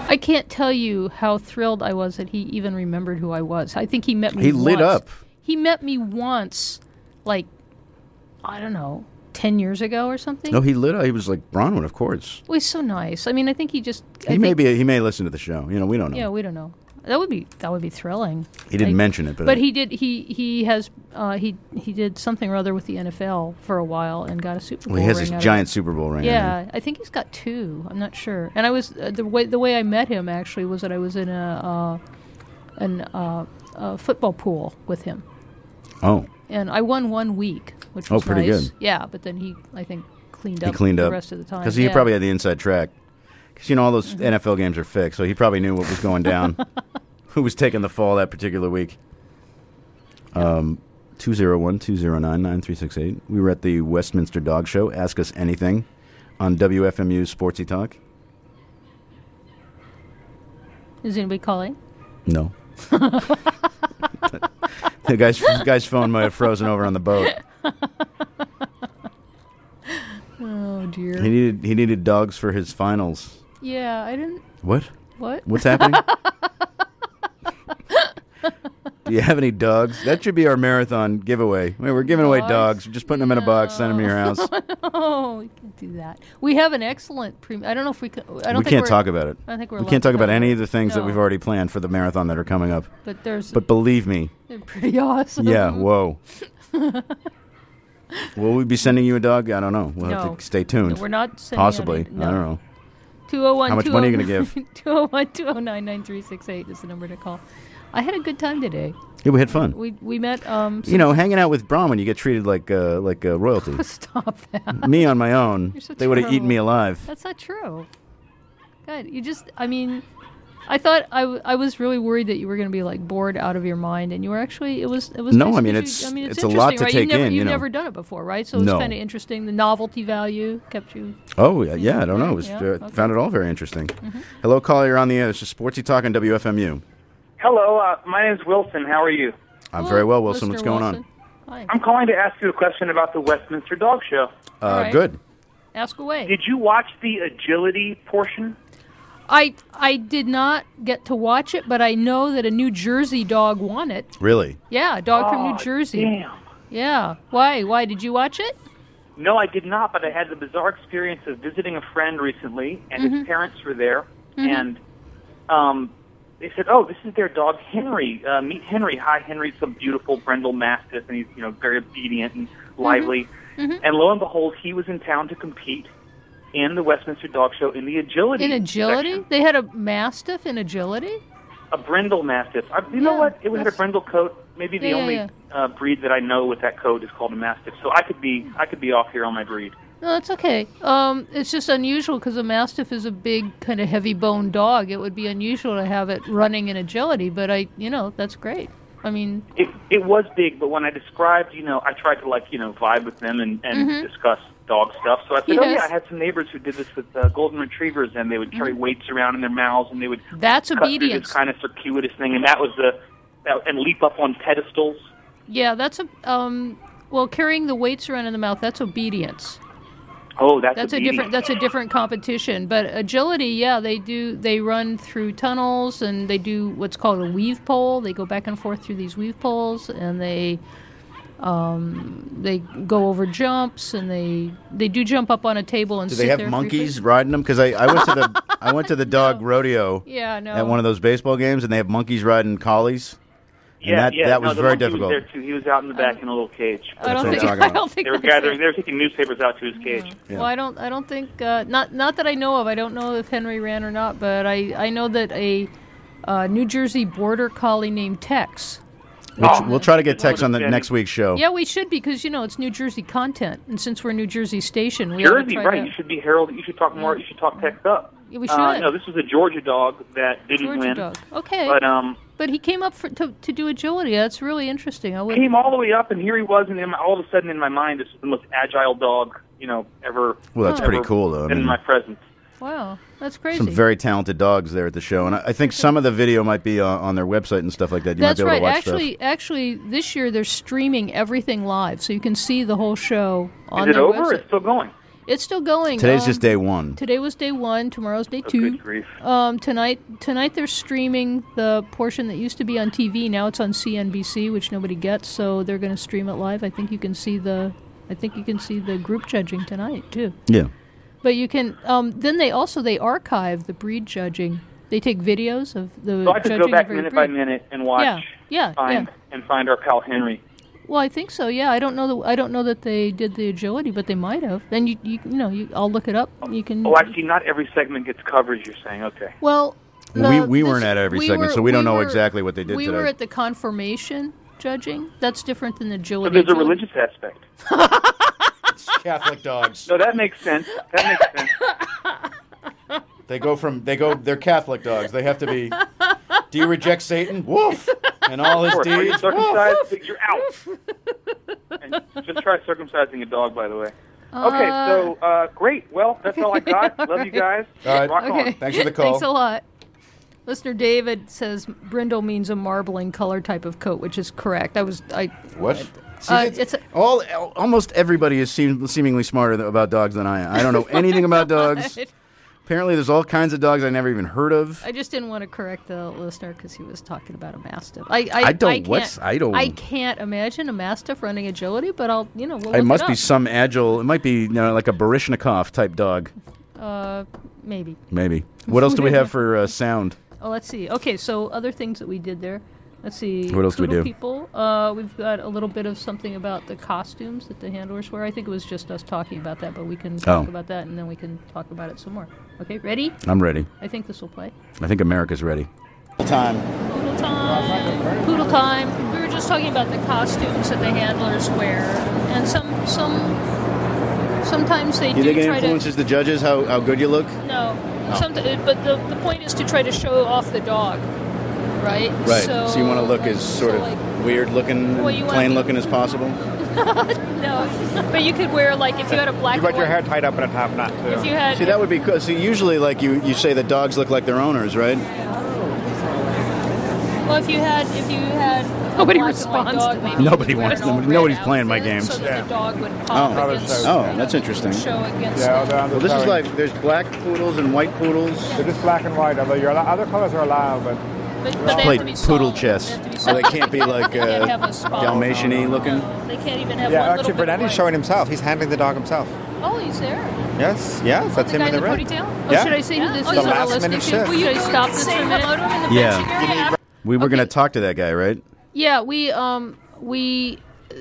I can't tell you how thrilled I was that he even remembered who I was. I think he met me He once. lit up. He met me once, like, I don't know, ten years ago or something. No, he lit up. He was like, Bronwyn, of course. Well, he's so nice. I mean, I think he just... I He may think- be. He may listen to the show. You know, we don't know. Yeah, we don't know. That would be that would be thrilling. He didn't Like, mention it, but but he did. He he has uh, he he did something or other with the N F L for a while and got a Super Bowl. Well, he has ring this out of giant it. Super Bowl ring. Yeah, I think he's got two. I'm not sure. And I was uh, the way the way I met him actually was that I was in a uh, an uh, a football pool with him, Oh, and I won one week, which Oh, was pretty nice. good. Yeah, but then he I think cleaned he up cleaned the up rest of the time because he yeah. probably had the inside track. Because you know all those Mhm. N F L games are fixed, so he probably knew what was going down. Who was taking the fall that particular week? Um, two zero one two zero nine nine three six eight. We were at the Westminster Dog Show. Ask us anything on W F M U Sportsy Talk. Is anybody calling? No. the guy's the guy's phone might have frozen over on the boat. Oh dear. He needed he needed dogs for his finals. Yeah, I didn't. What? What? What's happening? Do you have any dogs? That should be our marathon giveaway. I mean, we're giving away Dogs? dogs. We're just putting them in a box, send them to your house. Oh, we can do that. We have an excellent pre. I don't know if we can. I don't we think can't we're- talk about it. I think we're. we allowed can't to talk about talk any of the things that No. we've already planned for the marathon that are coming up. But there's. But believe me. They're pretty awesome. Yeah. Whoa. Will we be sending you a dog? I don't know. We'll No. have to stay tuned. No, we're not sending out Possibly. any- no. I don't know. two oh one How much money are you going to give? two oh one two oh nine nine three six eight is the number to call. I had a good time today. Yeah, we had fun. We we met. Um, You know, hanging out with Bronwyn, you get treated like uh, like uh, royalty. Stop that. Me on my own, You're so they would have eaten me terrible. alive. That's not true. God, you just. I mean, I thought I, w- I was really worried that you were going to be like bored out of your mind, and you were actually. It was. It was. No, nice I mean, because it's- you, I mean, it's, it's a lot interesting, to right? take you've never, in, you You've know. never done it before, right? So it was No. kind of interesting. The novelty value kept you. Oh, yeah, yeah, I don't know. It was, Yeah, uh, okay. Found it all very interesting. Mhm. Hello, caller, you're on the air. This is Sportsy Talk on W F M U. Hello, uh, my name's Wilson. How are you? I'm very well, Wilson. What's going on? I'm calling to ask you a question about the Westminster Dog Show. Uh, All right. Good. Ask away. Did you watch the agility portion? I I did not get to watch it, but I know that a New Jersey dog won it. Really? Yeah, a dog from Oh, New Jersey. damn. Yeah. Why? Why did you watch it? No, I did not, but I had the bizarre experience of visiting a friend recently, and Mhm. his parents were there, Mhm. and um, they said, "Oh, this is their dog Henry. Uh, meet Henry. Hi, Henry's a beautiful Brindle Mastiff, and he's you know very obedient and lively." Mhm. And lo and behold, he was in town to compete in the Westminster Dog Show in the agility. In agility? section. They had a Mastiff in agility? A Brindle Mastiff. I, you know Yeah, what? It had a that's- Brindle coat. Maybe the Yeah, yeah, only yeah. Uh, breed that I know with that coat is called a Mastiff. So I could be I could be off here on my breed. No, that's okay. Um, it's just unusual because a Mastiff is a big, kind of heavy-boned dog. It would be unusual to have it running in agility, but I, you know, that's great. I mean, It it was big, but when I described, you know, I tried to like you know vibe with them and and Mhm. discuss dog stuff. So I said, oh Yes. yeah, I had some neighbors who did this with uh, golden retrievers, and they would carry Mhm. weights around in their mouths, and they would That's cut through obedience. this kind of circuitous thing, and that was the that, and leap up on pedestals. yeah, that's a, um, well, carrying the weights around in the mouth, that's obedience. Oh, that's, That's a obedience. different. That's a different competition. But agility, yeah, they do. They run through tunnels and they do what's called a weave pole. They go back and forth through these weave poles, and they um, they go over jumps, and they they do jump up on a table and Do sit they have there monkeys briefly. riding them? Because I, I went to the I went to the dog rodeo Yeah, no. at one of those baseball games, and they have monkeys riding collies. And Yeah, that, yeah. that no, was the very monkey difficult. Was there too. He was out in the back in a little cage. I don't That's what I'm think. talking I about. don't think They were that's gathering. it. They were taking newspapers out to his cage. Yeah. Well, I don't. I don't think. Uh, not. Not that I know of. I don't know if Henry ran or not. But I. I know that a uh, New Jersey Border Collie named Tex. We'll, Oh. we'll try to get Tex on the Yeah. next week's show. Yeah, we should because you know it's New Jersey content, and since we're a New Jersey station, we ought to Jersey, try right? to- You should be Harold. You should talk more. You should talk Tex up. Yeah, we Uh, should. no, this was a Georgia dog that didn't Georgia win. dog. Okay. But um, But he came up for, to to do agility. That's really interesting. I would. came all the way up, and here he was, and in my, all of a sudden in my mind, this is the most agile dog you know ever. Well, that's Oh. pretty ever cool, though. I been in mean, my presence. Wow, that's crazy. some very talented dogs there at the show, and I, I think some of the video might be on, on their website and stuff like that. You That's might be able right. to watch Actually, stuff. actually, this year they're streaming everything live, so you can see the whole show on Is it their over? website. Or it's still going. It's still going. Today's um, just day one. Today was day one. Tomorrow's day Oh, two. good grief. Um, tonight, tonight they're streaming the portion that used to be on T V. Now it's on C N B C, which nobody gets. So they're going to stream it live. I think you can see the. I think you can see the group judging tonight too. Yeah. But you can. Um, then they also they archive the breed judging. They take videos of the. So I could judging go back of every minute by breed. minute and watch, Yeah, yeah, find, yeah. and find our pal Henry. Well, I think so. Yeah, I don't know that I don't know that they did the agility, but they might have. Then you you, you know you, I'll look it up. You can. Oh, I see. Not every segment gets coverage. You're saying, okay? Well, Well, we the- we this- weren't at every we segment, were- so we don't know were- exactly what they did we today. were at the confirmation judging. That's different than the So agility. there's a Agility- religious aspect. Catholic dogs. No, that makes sense. That makes sense. They go from they go. They're Catholic dogs. They have to be. Do you reject Satan? Woof! And all his Are you deeds. circumcised? Woof. You're out. And just try circumcising a dog, by the way. Uh, Okay, so uh, great. Well, that's all I got. Love you guys. All right. Rock Okay. on. Thanks for the call. Thanks a lot. Listener David says brindle means a marbling color type of coat, which is correct. I was I. What? See, Uh, it's, it's a, all almost everybody is seem, seemingly smarter th- about dogs than I am. I don't know anything about dogs. Apparently, there's all kinds of dogs I never even heard of. I just didn't want to correct the listener because he was talking about a mastiff. I I, I don't- I can't, what's- I don't- I can't imagine a mastiff running agility, but I'll you know we'll It look must it be up. some agile. It might be you know, like a Baryshnikov type dog. Uh, maybe. Maybe. What else do we have for uh, sound? Oh, let's see. Okay, so other things that we did there. Let's see. What else do we Poodle do? People. Uh, we've got a little bit of something about the costumes that the handlers wear. I think it was just us talking about that, but we can talk Oh. about that and then we can talk about it some more. Okay, ready? I'm ready. I think this will play. I think America's ready. Time. Poodle time. Poodle time. We were just talking about the costumes that the handlers wear, and some some sometimes they You do think it try influences the judges how, how good you look? to no. Some, but the the point is to try to show off the dog, right? Right. So, you want to look as sort so of like- weird looking, Well, you wanna plain be- looking as possible. No, but you could wear like if you had a black. You got and your white- hair tied up in a top knot, too. If you had, See, that would be cool. See, usually, like you, you say that dogs look like their owners, right? well, if you had, if you had a Nobody black and white responds dog, to maybe that. you Nobody could wear wants an them. all Nobody's red playing my outfit games. So that Yeah. the dog would pop Oh. against. Oh, that's interesting. Show against. Yeah, they're on the Well, this is side. like there's black poodles and white poodles. They're just black and white, although your other colors are allowed, but But, but Let's they play have to be poodle solid. chess. They have to be So they solid. can't be like They can't uh, have a spot. Dalmatian-y looking. No, they can't even have yeah, one actually, little bit of Bernetti's white. showing himself. He's handling the dog himself. Oh, he's there. Yes, yes, that's the him guy in the the red. ponytail? Oh, Yeah. should I say who this The is? that we're last listening minute to? shift. Will you stop this for a minute? Yeah. We were going to talk to that guy, right? Yeah, we um we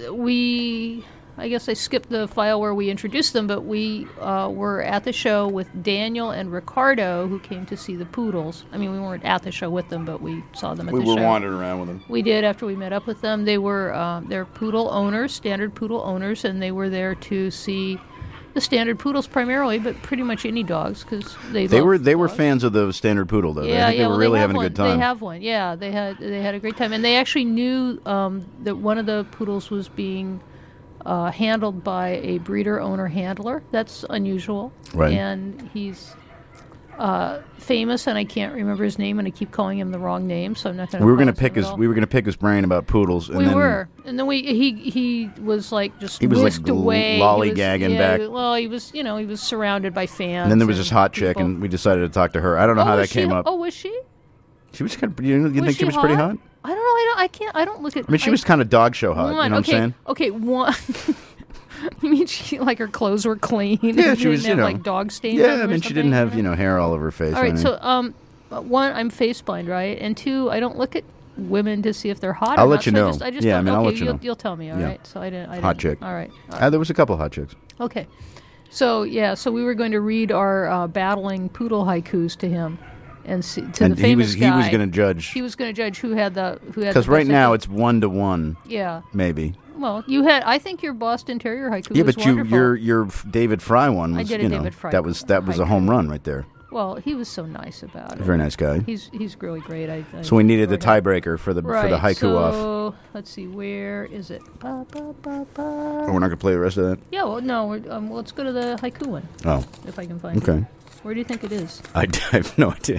we I guess I skipped the file where we introduced them, but we uh, were at the show with Daniel and Ricardo, who came to see the poodles. I mean, we weren't at the show with them, but we saw them at We the were show. wandering around with them. We did after we met up with them. They were um, they're poodle owners, standard poodle owners, and they were there to see the standard poodles primarily, but pretty much any dogs because they They love were they were dogs. fans of the standard poodle, though. Yeah, I think yeah, they were well, really they have having one. a good time. They have one. Yeah, they had they had a great time, and they actually knew um, that one of the poodles was being uh, handled by a breeder owner handler. That's unusual, Right. And he's uh, famous, and I can't remember his name, and I keep calling him the wrong name, so I'm not going to. we were going to pick his we were going to pick his brain about poodles, and we then were, and then we he he was like just He was, like, whisked away. He was- lollygagging yeah, back. Well, he was you know he was surrounded by fans. and then there was this hot chick, people. and we decided to talk to her. I don't know Oh, how was that came she, up. Oh, was she? She was kind of. You, you think she was pretty hot? I don't know. I don't. I can't. I don't look at. I mean, she was kind of dog show hot. One, You know okay, what I'm saying? Okay, one. You mean she like her clothes were clean? Yeah, and she was. didn't You have, know, like dog stains. on Yeah, her I or mean, she something? didn't have you know hair all over her face. All or right, anything. so um, one, I'm face blind, right? And two, I don't look at women to see if they're hot. I'll or let not, you so know. I just, I just Yeah, I don't, mean, I'll okay, let you you'll, know. You'll tell me, all right? Yeah. So I didn't. I hot didn't, chick. All right. All Uh, there was a couple hot chicks. Okay. So yeah, so we were going to read our uh, battling poodle haikus to him, and see, to And the he famous was- he guy. was gonna judge. He was going to judge who had the who had. Because the right best now haiku. it's one to one. Yeah. Maybe. Well, you had. I think your Boston Terrier haiku Yeah, was but you wonderful. your your f- David Fry one I was did a you know David Fry that was that was a home run right there. Well, he was so nice about it. Very nice guy. He's he's really great. I, I So we needed the enjoyed it. tiebreaker for the right, for the haiku so, off. let's see, where is it? Ba, ba, ba, ba. Oh, we're not gonna play the rest of that. Yeah, well, no, we're, um, well, let's go to the haiku one. Oh. If I can find it. Okay. Where do you think it is? I, I have no idea.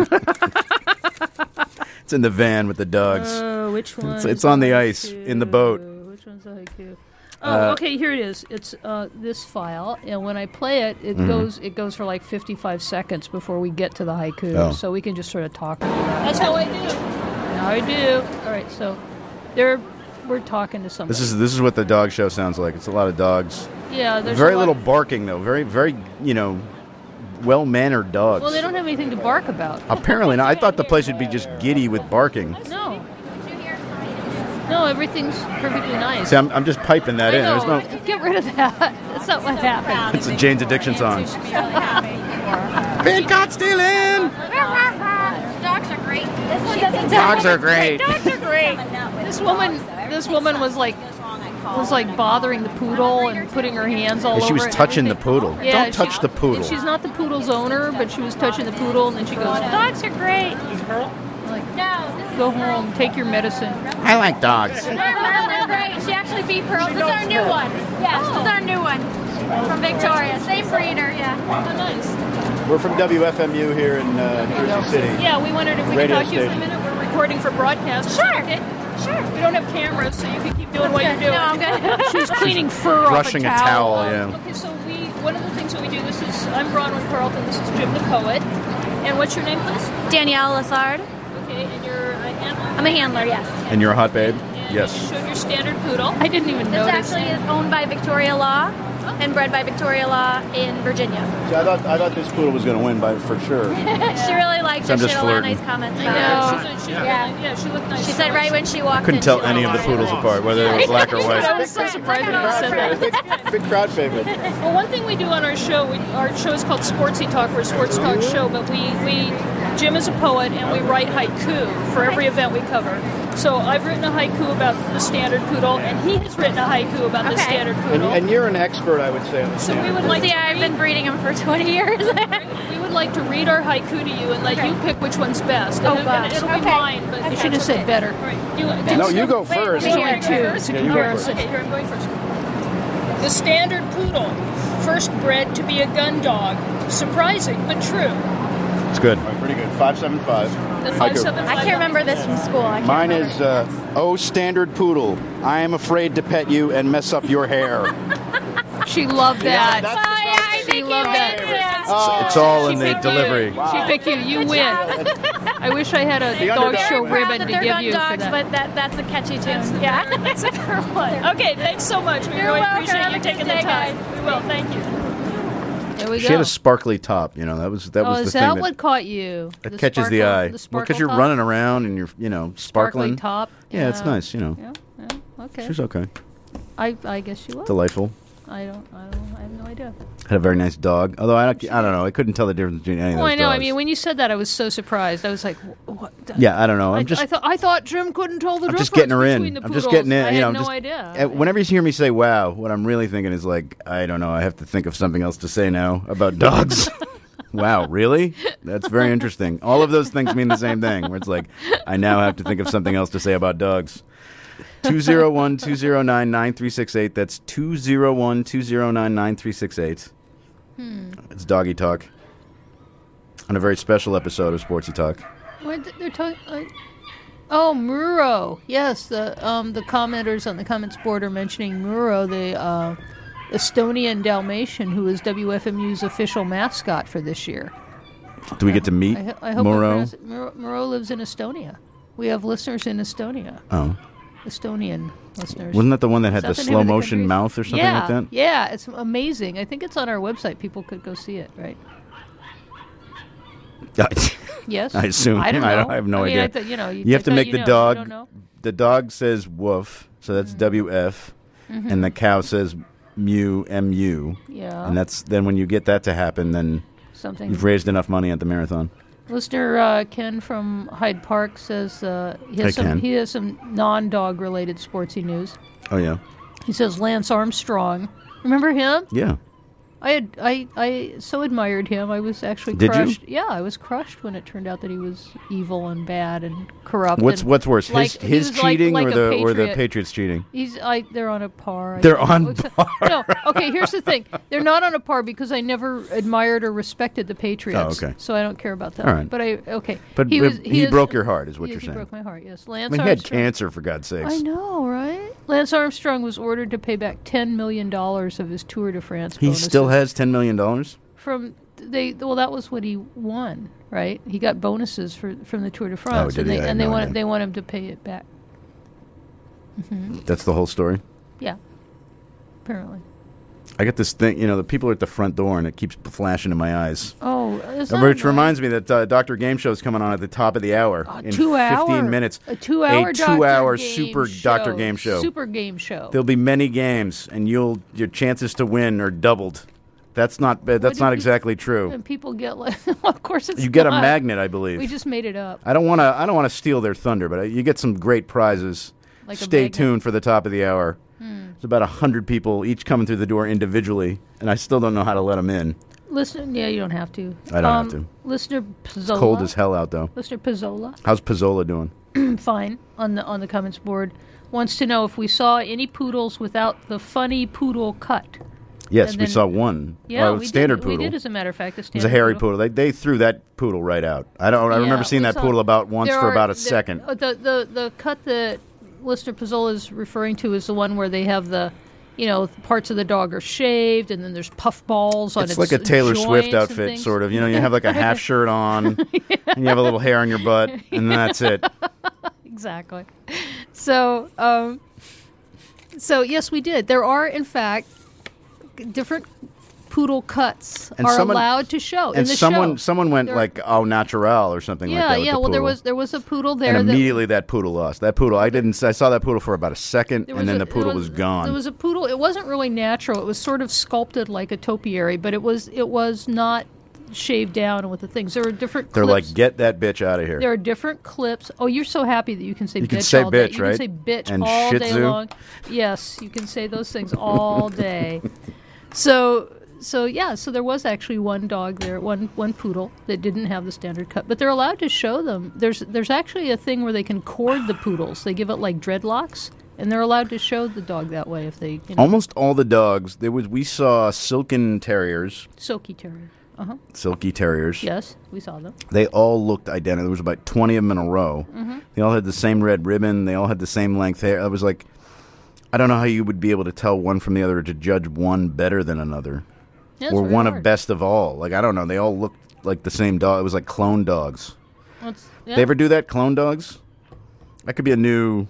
It's in the van with the dogs. Oh, which one? It's, is it's on the the ice in the boat. Which one's the haiku? Oh, Uh, okay. Here it is. It's uh, this file, and when I play it, it Mhm. goes it goes for like fifty-five seconds before we get to the haiku. Oh. So we can just sort of talk. That's how I do. How I do. All right. So, they're we're talking to somebody. This is this is what the dog show sounds like. It's a lot of dogs. Yeah, there's very a lot- little barking though. Very very you know, well mannered dogs. Well, they don't have anything to bark about. Apparently not. I thought the place would be just giddy with barking. No. No, everything's perfectly nice. See, I'm, I'm just piping that I in. There's know. no. Get rid of that. That's not what happened. It's a Jane's Addiction song. Been caught stealing. Dogs are great. This one doesn't Dogs are great. Dogs are great. This woman, this woman was like, was like bothering the poodle and putting her hands all And over she was it and touching the everything. poodle. Yeah, Don't touch she- the poodle. and she's not the poodle's owner, but she was touching the poodle, and then she goes, "Dogs are great." Like, go home, take your medicine. I like dogs. They're great. She actually beat Pearl. This is our new one. Yes, this is our new one from Victoria. Same breeder, yeah. Oh, nice. We're from W F M U here in uh, Jersey City. Yeah, we wondered if we Radio could talk to you for a station. minute. We're recording for broadcast. Sure. Okay. Sure. We don't have cameras, so you can keep doing what you're good. doing. No, I'm good. She's cleaning fur Brushing a off a towel. towel, yeah. Okay, so we one of the things that we do. This is I'm Bronwyn Carlton. This is Jim the poet. And what's your name, please? Danielle Lassard. Okay, and you're a handler. I'm a handler, yes. And you're a hot babe? And Yes. You showed your standard poodle. I didn't even This notice. actually is owned by Victoria Law and bred by Victoria Law in Virginia. See, I thought I thought this poodle was going to win by for sure. She really liked So it. I'm She just had a lot of flirting. nice comments I about know. it. She, she, Yeah. yeah, she looked nice. She said right when she walked Couldn't in. tell she any of the poodles apart, whether they were black or I white. was so surprised when you said that. Big crowd favorite. Well, one thing we do on our show, we, our show is called Sportsy Talk. We're a sports talk show, but we, we Jim is a poet, and we write haiku for every event we cover. So I've written a haiku about the standard poodle, and he has written a haiku about the Okay. standard And, poodle. and you're an expert, I would say. On the So we standard would like See, to I've been breeding them for twenty years. we would like to read our haiku to you and let Okay. you pick which one's best. Oh, and, gosh. It'll be Okay. mine, but you should have said better. Right. You, No, you go Wait, first. There's Wait, only here. two. It's a Yeah, you go comparison. first. Okay, here I'm going first. The standard poodle, first bred to be a gun dog. Surprising, but true. It's good. All right, pretty good. five seven five. The five seven I five. can't remember this from school. I can't Mine remember. is, uh, oh, standard poodle. I am afraid to pet you and mess up your hair. She loved that. that's Oh, yeah, I She think you loved win. that. Yeah. Oh, It's all She in the picked delivery. You. She picked you. You win. I wish I had a The dog underdog. show Very Proud ribbon that to they're give gun you for dogs, that. but that, that's a catchy tune. That's the yeah. better- That's a better one. Okay, thanks so much. We You're really welcome. appreciate Have you a taking good the day, time. guys. We will. Thank you. There we She go. had a sparkly top, you know. That was that oh, was the is thing that, that, what caught you? that The catches the sparkle- eye. The Well, sparkle because you're top? running around and you're, you know, sparkling. Sparkly top. Yeah, it's nice, you know. Yeah, yeah, okay. She was okay. I, I guess she was. Delightful. I don't, I don't, I have no idea. Had a very nice dog. Although I, don't- I don't know, I couldn't tell the difference between any of Well, those I know. I dogs. mean, when you said that, I was so surprised. I was like, "Wh- "What?" the- Yeah, I don't know. I'm I, just- I thought I thought Jim couldn't tell the I'm difference just getting her between in. the I'm just poodles. getting in. I you had know, no just, idea. uh, Whenever you hear me say "wow," what I'm really thinking is like, I don't know. I have to think of something else to say now about dogs. Wow, really? That's very interesting. All of those things mean the same thing. Where it's like, I now have to think of something else to say about dogs. two oh one, two oh nine, nine three six eight. That's two oh one, two oh nine, nine three six eight. Hmm. It's Doggy Talk. On a very special episode of Sportsy Talk. What th- they're talking? Uh, oh, Muro. Yes, the um the commenters on the comments board are mentioning Muro, the uh, Estonian Dalmatian, who is W F M U's official mascot for this year. Do we get to meet I, ho- I hope Moro? I Muro, Muro lives in Estonia. We have listeners in Estonia. Oh. Estonian listeners. Wasn't that the one that had the Is that name slow of the motion country? mouth or something yeah, like that? Yeah, it's amazing. I think it's on our website. People could go see it, right? Yes? I assume. I don't I, know. have no I mean, idea. I thought, you know, you- you I have to thought make you the know. You dog. don't know? The dog says woof, so that's W F, Mhm. and the cow says mew, M U. Yeah. And that's then when you get that to happen, then Something- you've raised enough money at the marathon. Listener uh, Ken from Hyde Park says uh, he has Hey, some Ken. he has some non-dog related sportsy news. Oh yeah, He says Lance Armstrong. Remember him? yeah. I had I, I so admired him. I was actually Did you? crushed. Yeah, I was crushed when it turned out that he was evil and bad and corrupt. What's and what's worse, like- his he his was like- cheating like or a the or the patriot. Patriots cheating? He's I they're on a par. I They're think. on Except- par. No, okay. Here's the thing: they're not on a par because I never admired or respected the Patriots. Oh, okay. So I don't care about that. All right. But I okay. But he but was he, is- broke your heart, is what he, you're he saying. broke my heart. Yes, I Lance mean, he had Armstrong. cancer for God's sakes. I know, right? Lance Armstrong was ordered to pay back ten million dollars of his Tour de France He bonuses. still has ten million dollars? From they well, that was what he won, right? He got bonuses for from the Tour de Oh, France, did and he? they I had and they no want idea. they want him to pay it back. hmm That's the whole story? Yeah, apparently. I get this thing, you know, the people are at the front door, and it keeps flashing in my eyes. Oh, is Uh, that Which nice? reminds me that uh, Doctor Game Show is coming on at the top of the hour in two fifteen hour, minutes. A two-hour, a Doctor two-hour Game super show. Doctor Game Show. Super game show. There'll be many games, and you'll your chances to win are doubled. That's not uh, that's do not pe- exactly true. And people get like, well, of course it's You get a not. magnet, I believe. We just made it up. I don't want to. I don't want to steal their thunder, but uh, you get some great prizes. Like a Stay magnet? tuned for the top of the hour. Hmm. There's about a hundred people each coming through the door individually, and I still don't know how to let them in. Listen, yeah, you don't have to. I don't um, have to. Listener Pizzola. It's cold as hell out, though. Listener Pizzola, How's Pizzola doing? fine on the on the comments board, wants to know if we saw any poodles without the funny poodle cut. Yes, And we then- saw one. Yeah, uh, we standard did. poodle. We did, as a matter of fact, a It was standard a hairy poodle. poodle. They they threw that poodle right out. I don't. I Yeah, remember seeing we that saw- poodle about once there for are- about a there- second. uh, The, the the cut that listener Pizzola is referring to is the one where they have the, you know, parts of the dog are shaved, and then there's puff balls on It's its like a Taylor joints Swift and outfit, things. sort of. You know, you have like a half shirt on, and you have a little hair on your butt, and that's it. Exactly. So, um, so yes, we did. There are, in fact, different poodle cuts And are someone- allowed to show in And the someone show. someone went There- like au natural or something yeah, like that. with yeah. the Well, there poodle. was there was a poodle there. And that, immediately that poodle lost. That poodle, I didn't. I saw that poodle for about a second, there and was then a- the poodle there was, gone. There was a poodle. It wasn't really natural. It was sort of sculpted like a topiary, but it was it was not shaved down with the things. There were different. They're clips. like, get that bitch out of here. There are different clips. Oh, you're so happy that you can say You bitch can say all day. bitch, You right? can say bitch And all Shih day Tzu? long. Yes, you can say those things all day. So, so yeah, so there was actually one dog there, one one poodle that didn't have the standard cut, but they're allowed to show them. There's there's actually a thing where they can cord the poodles. They give it like dreadlocks, and they're allowed to show the dog that way if they, you know, Almost all the dogs. There was. We saw silken terriers, silky terrier. Uh huh. silky terriers. Yes, we saw them. They all looked identical. There was about twenty of them in a row. Mhm. They all had the same red ribbon. They all had the same length hair. I was like, I don't know how you would be able to tell one from the other to judge one better than another, Yeah, it's or very one hard. of best of all. Like I don't know. They all looked like the same dog. It was like clone dogs. Well, it's- yeah. They ever do that? Clone dogs? That could be a new.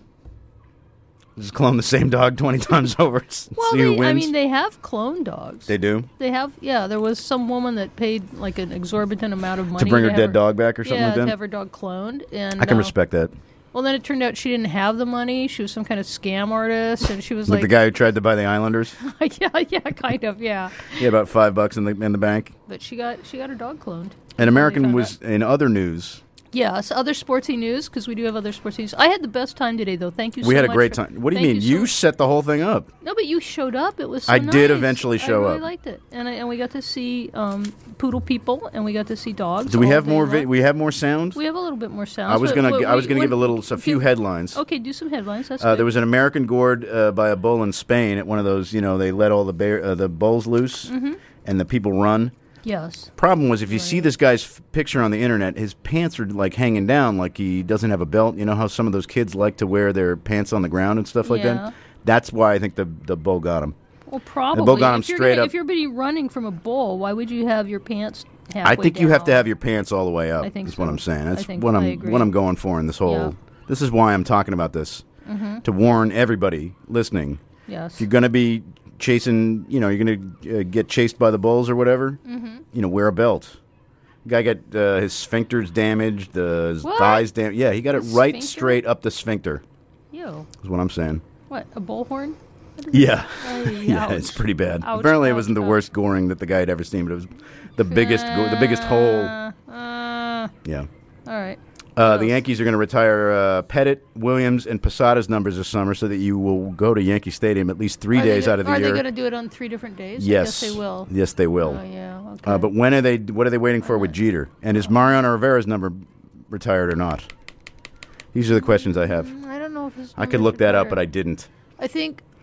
Just clone the same dog twenty times over. See Well, who they, wins. I mean, they have clone dogs. They do? They have, yeah. There was some woman that paid like an exorbitant amount of money To bring her have dead dog back or something yeah, like that? to have her dog cloned. And I can uh, respect that. Well, then it turned out she didn't have the money. She was some kind of scam artist, and she was Like, like, the guy who tried to buy the Islanders. yeah, yeah, kind of, yeah. He had about five bucks in the in the bank. But she got she got her dog cloned. An American was in other news. Yes, other sportsy news, because we do have other sportsy news. I had the best time today, though. Thank you so much. We had a great for- time. What do you thank mean? You, so- set the whole thing up. No, but you showed up. It was so I did nice. eventually show I really up. liked it. And, I, and we got to see um, poodle people, and we got to see dogs. Do we all have day more? long. Vi- we have more sound. We have a little bit more sound. I was gonna. gi- I was gonna give a little, a few headlines. Okay, do some headlines. That's Uh, good. there was an American gored uh, by a bull in Spain at one of those. You know, they let all the bear, uh, the bulls loose, Mhm. and the people run. Yes. Problem was, if you see this guy's f- picture on the internet, his pants are like hanging down, like he doesn't have a belt. You know how some of those kids like to wear their pants on the ground and stuff like Yeah. that. That's why I think the the bull got him. Well, probably. The bull got him if you're straight gonna, up. If you're going to be running from a bull, why would you have your pants halfway I think you have to down? have your pants all the way up. I think is what so. I'm saying. I That's think- what I I'm agree. what I'm going for in this whole. Yeah. This is why I'm talking about this Mhm. to warn everybody listening. Yes. If you're going to be chasing, you know, you're going to uh, get chased by the bulls or whatever. Mhm. You know, wear a belt. Guy got uh, his sphincters damaged, uh, his What? thighs damaged. Yeah, he got it His right sphincter? straight up the sphincter. Ew. Is what I'm saying. What, a bullhorn? Yeah, Ay, yeah, ouch. it's pretty bad. Ouch, Apparently, it ouch, wasn't the ouch. worst goring that the guy had ever seen, but it was the biggest, go- the biggest hole. Uh, uh, Yeah. all right. Uh, the Yankees are going to retire uh, Pettit, Williams, and Posada's numbers this summer, so that you will go to Yankee Stadium at least three Are they days go- out of the are year. they going to do it on three different days? Yes, I guess they will. Yes, they will. Oh, yeah, okay. Uh, but when are they? What are they waiting for with Jeter? And is Mariano Rivera's number retired or not? These are the questions I have. I don't know if his I could number's look that up, retired. but I didn't. I think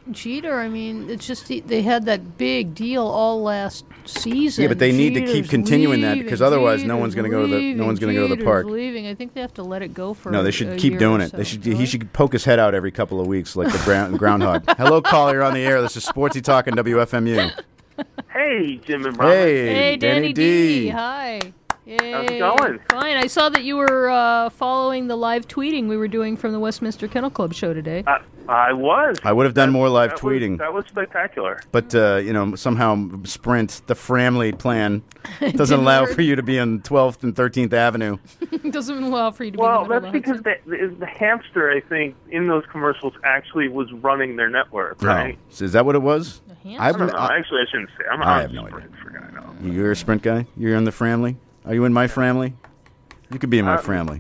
Jeter, I mean, it's just the, they had that big deal all last season. Yeah, but they need to Jeter's keep continuing that leaving, because otherwise, no Jeter's one's going to go to the no leaving, one's going to go to the Jeter's park. Leaving. I think they have to let it go for. No, they a- should a keep year doing or it. so. They should. He should poke his head out every couple of weeks, like the ground, groundhog. Hello, caller, you're on the air. This is Sportsy Talk on W F M U. Hey, Jim and Robert. Hey, Hey, Danny, D. D. Hi. Yay. How's it going? Fine. I saw that you were uh, following the live tweeting we were doing from the Westminster Kennel Club show today. I, I was. I would have done more live That tweeting. Was, that was spectacular. But, uh, you know, somehow Sprint, the Framley plan, doesn't Didn't allow work. for you to be on twelfth and thirteenth Avenue. It doesn't allow for you to Well, be in the that's middle of the because the, the, the hamster, I think, in those commercials actually was running their network, right? Oh, so is that what it was? I don't know. Actually, I shouldn't say. I'm, I I'm have no Sprint idea. for guy now. You're a Sprint guy? You're in the Framley? Are you in my Framley? You could be in my Uh, Framley.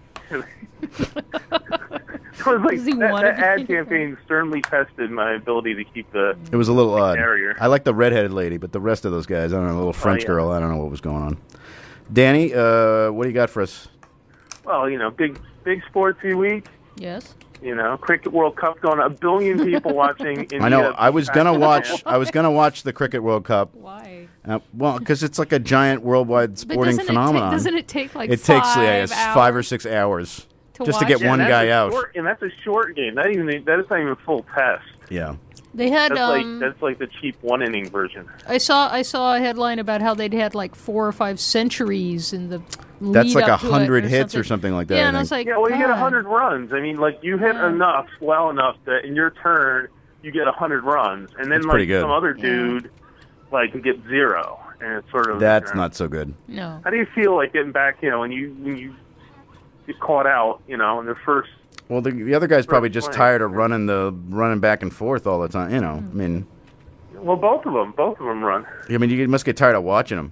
It was like Does he that, wanna that be ad in campaign sternly tested my ability to keep the. It was a little the odd. carrier. I like the redheaded lady, but the rest of those guys, I don't know, the little French yeah. girl, I don't know what was going on. Danny, uh, what do you got for us? Well, you know, big big sportsy week. Yes. You know, Cricket World Cup going, a billion people watching. India I know. I was gonna Pakistan. watch. I was gonna watch the Cricket World Cup. Why? Uh, well, because it's like a giant worldwide But sporting doesn't it phenomenon. take- doesn't it take, like, It takes yeah, five it's five or hours six hours to just to watch get it? Yeah, one that's guy a out. Short, and that's a short game. That even that is not even a full test. Yeah. They had. That's um, like that's like the cheap one inning version. I saw. I saw a headline about how they'd had like four or five centuries in the. That's lead like up a to it hundred hits or something like that. Yeah, I and I think. was like, yeah, well, you get a God. hundred runs. I mean, like you hit enough, well enough that in your turn you get a hundred runs, and then That's like pretty good. some other dude like can get zero, and it's sort of That's you know, not so good. No. How do you feel like getting back? You know, when you when you get caught out, you know, in the first. Well, the, the other guy's probably just playing. tired of running the running back and forth all the time. You know, I mean, Well, both of them, both of them run. I mean, you must get tired of watching them.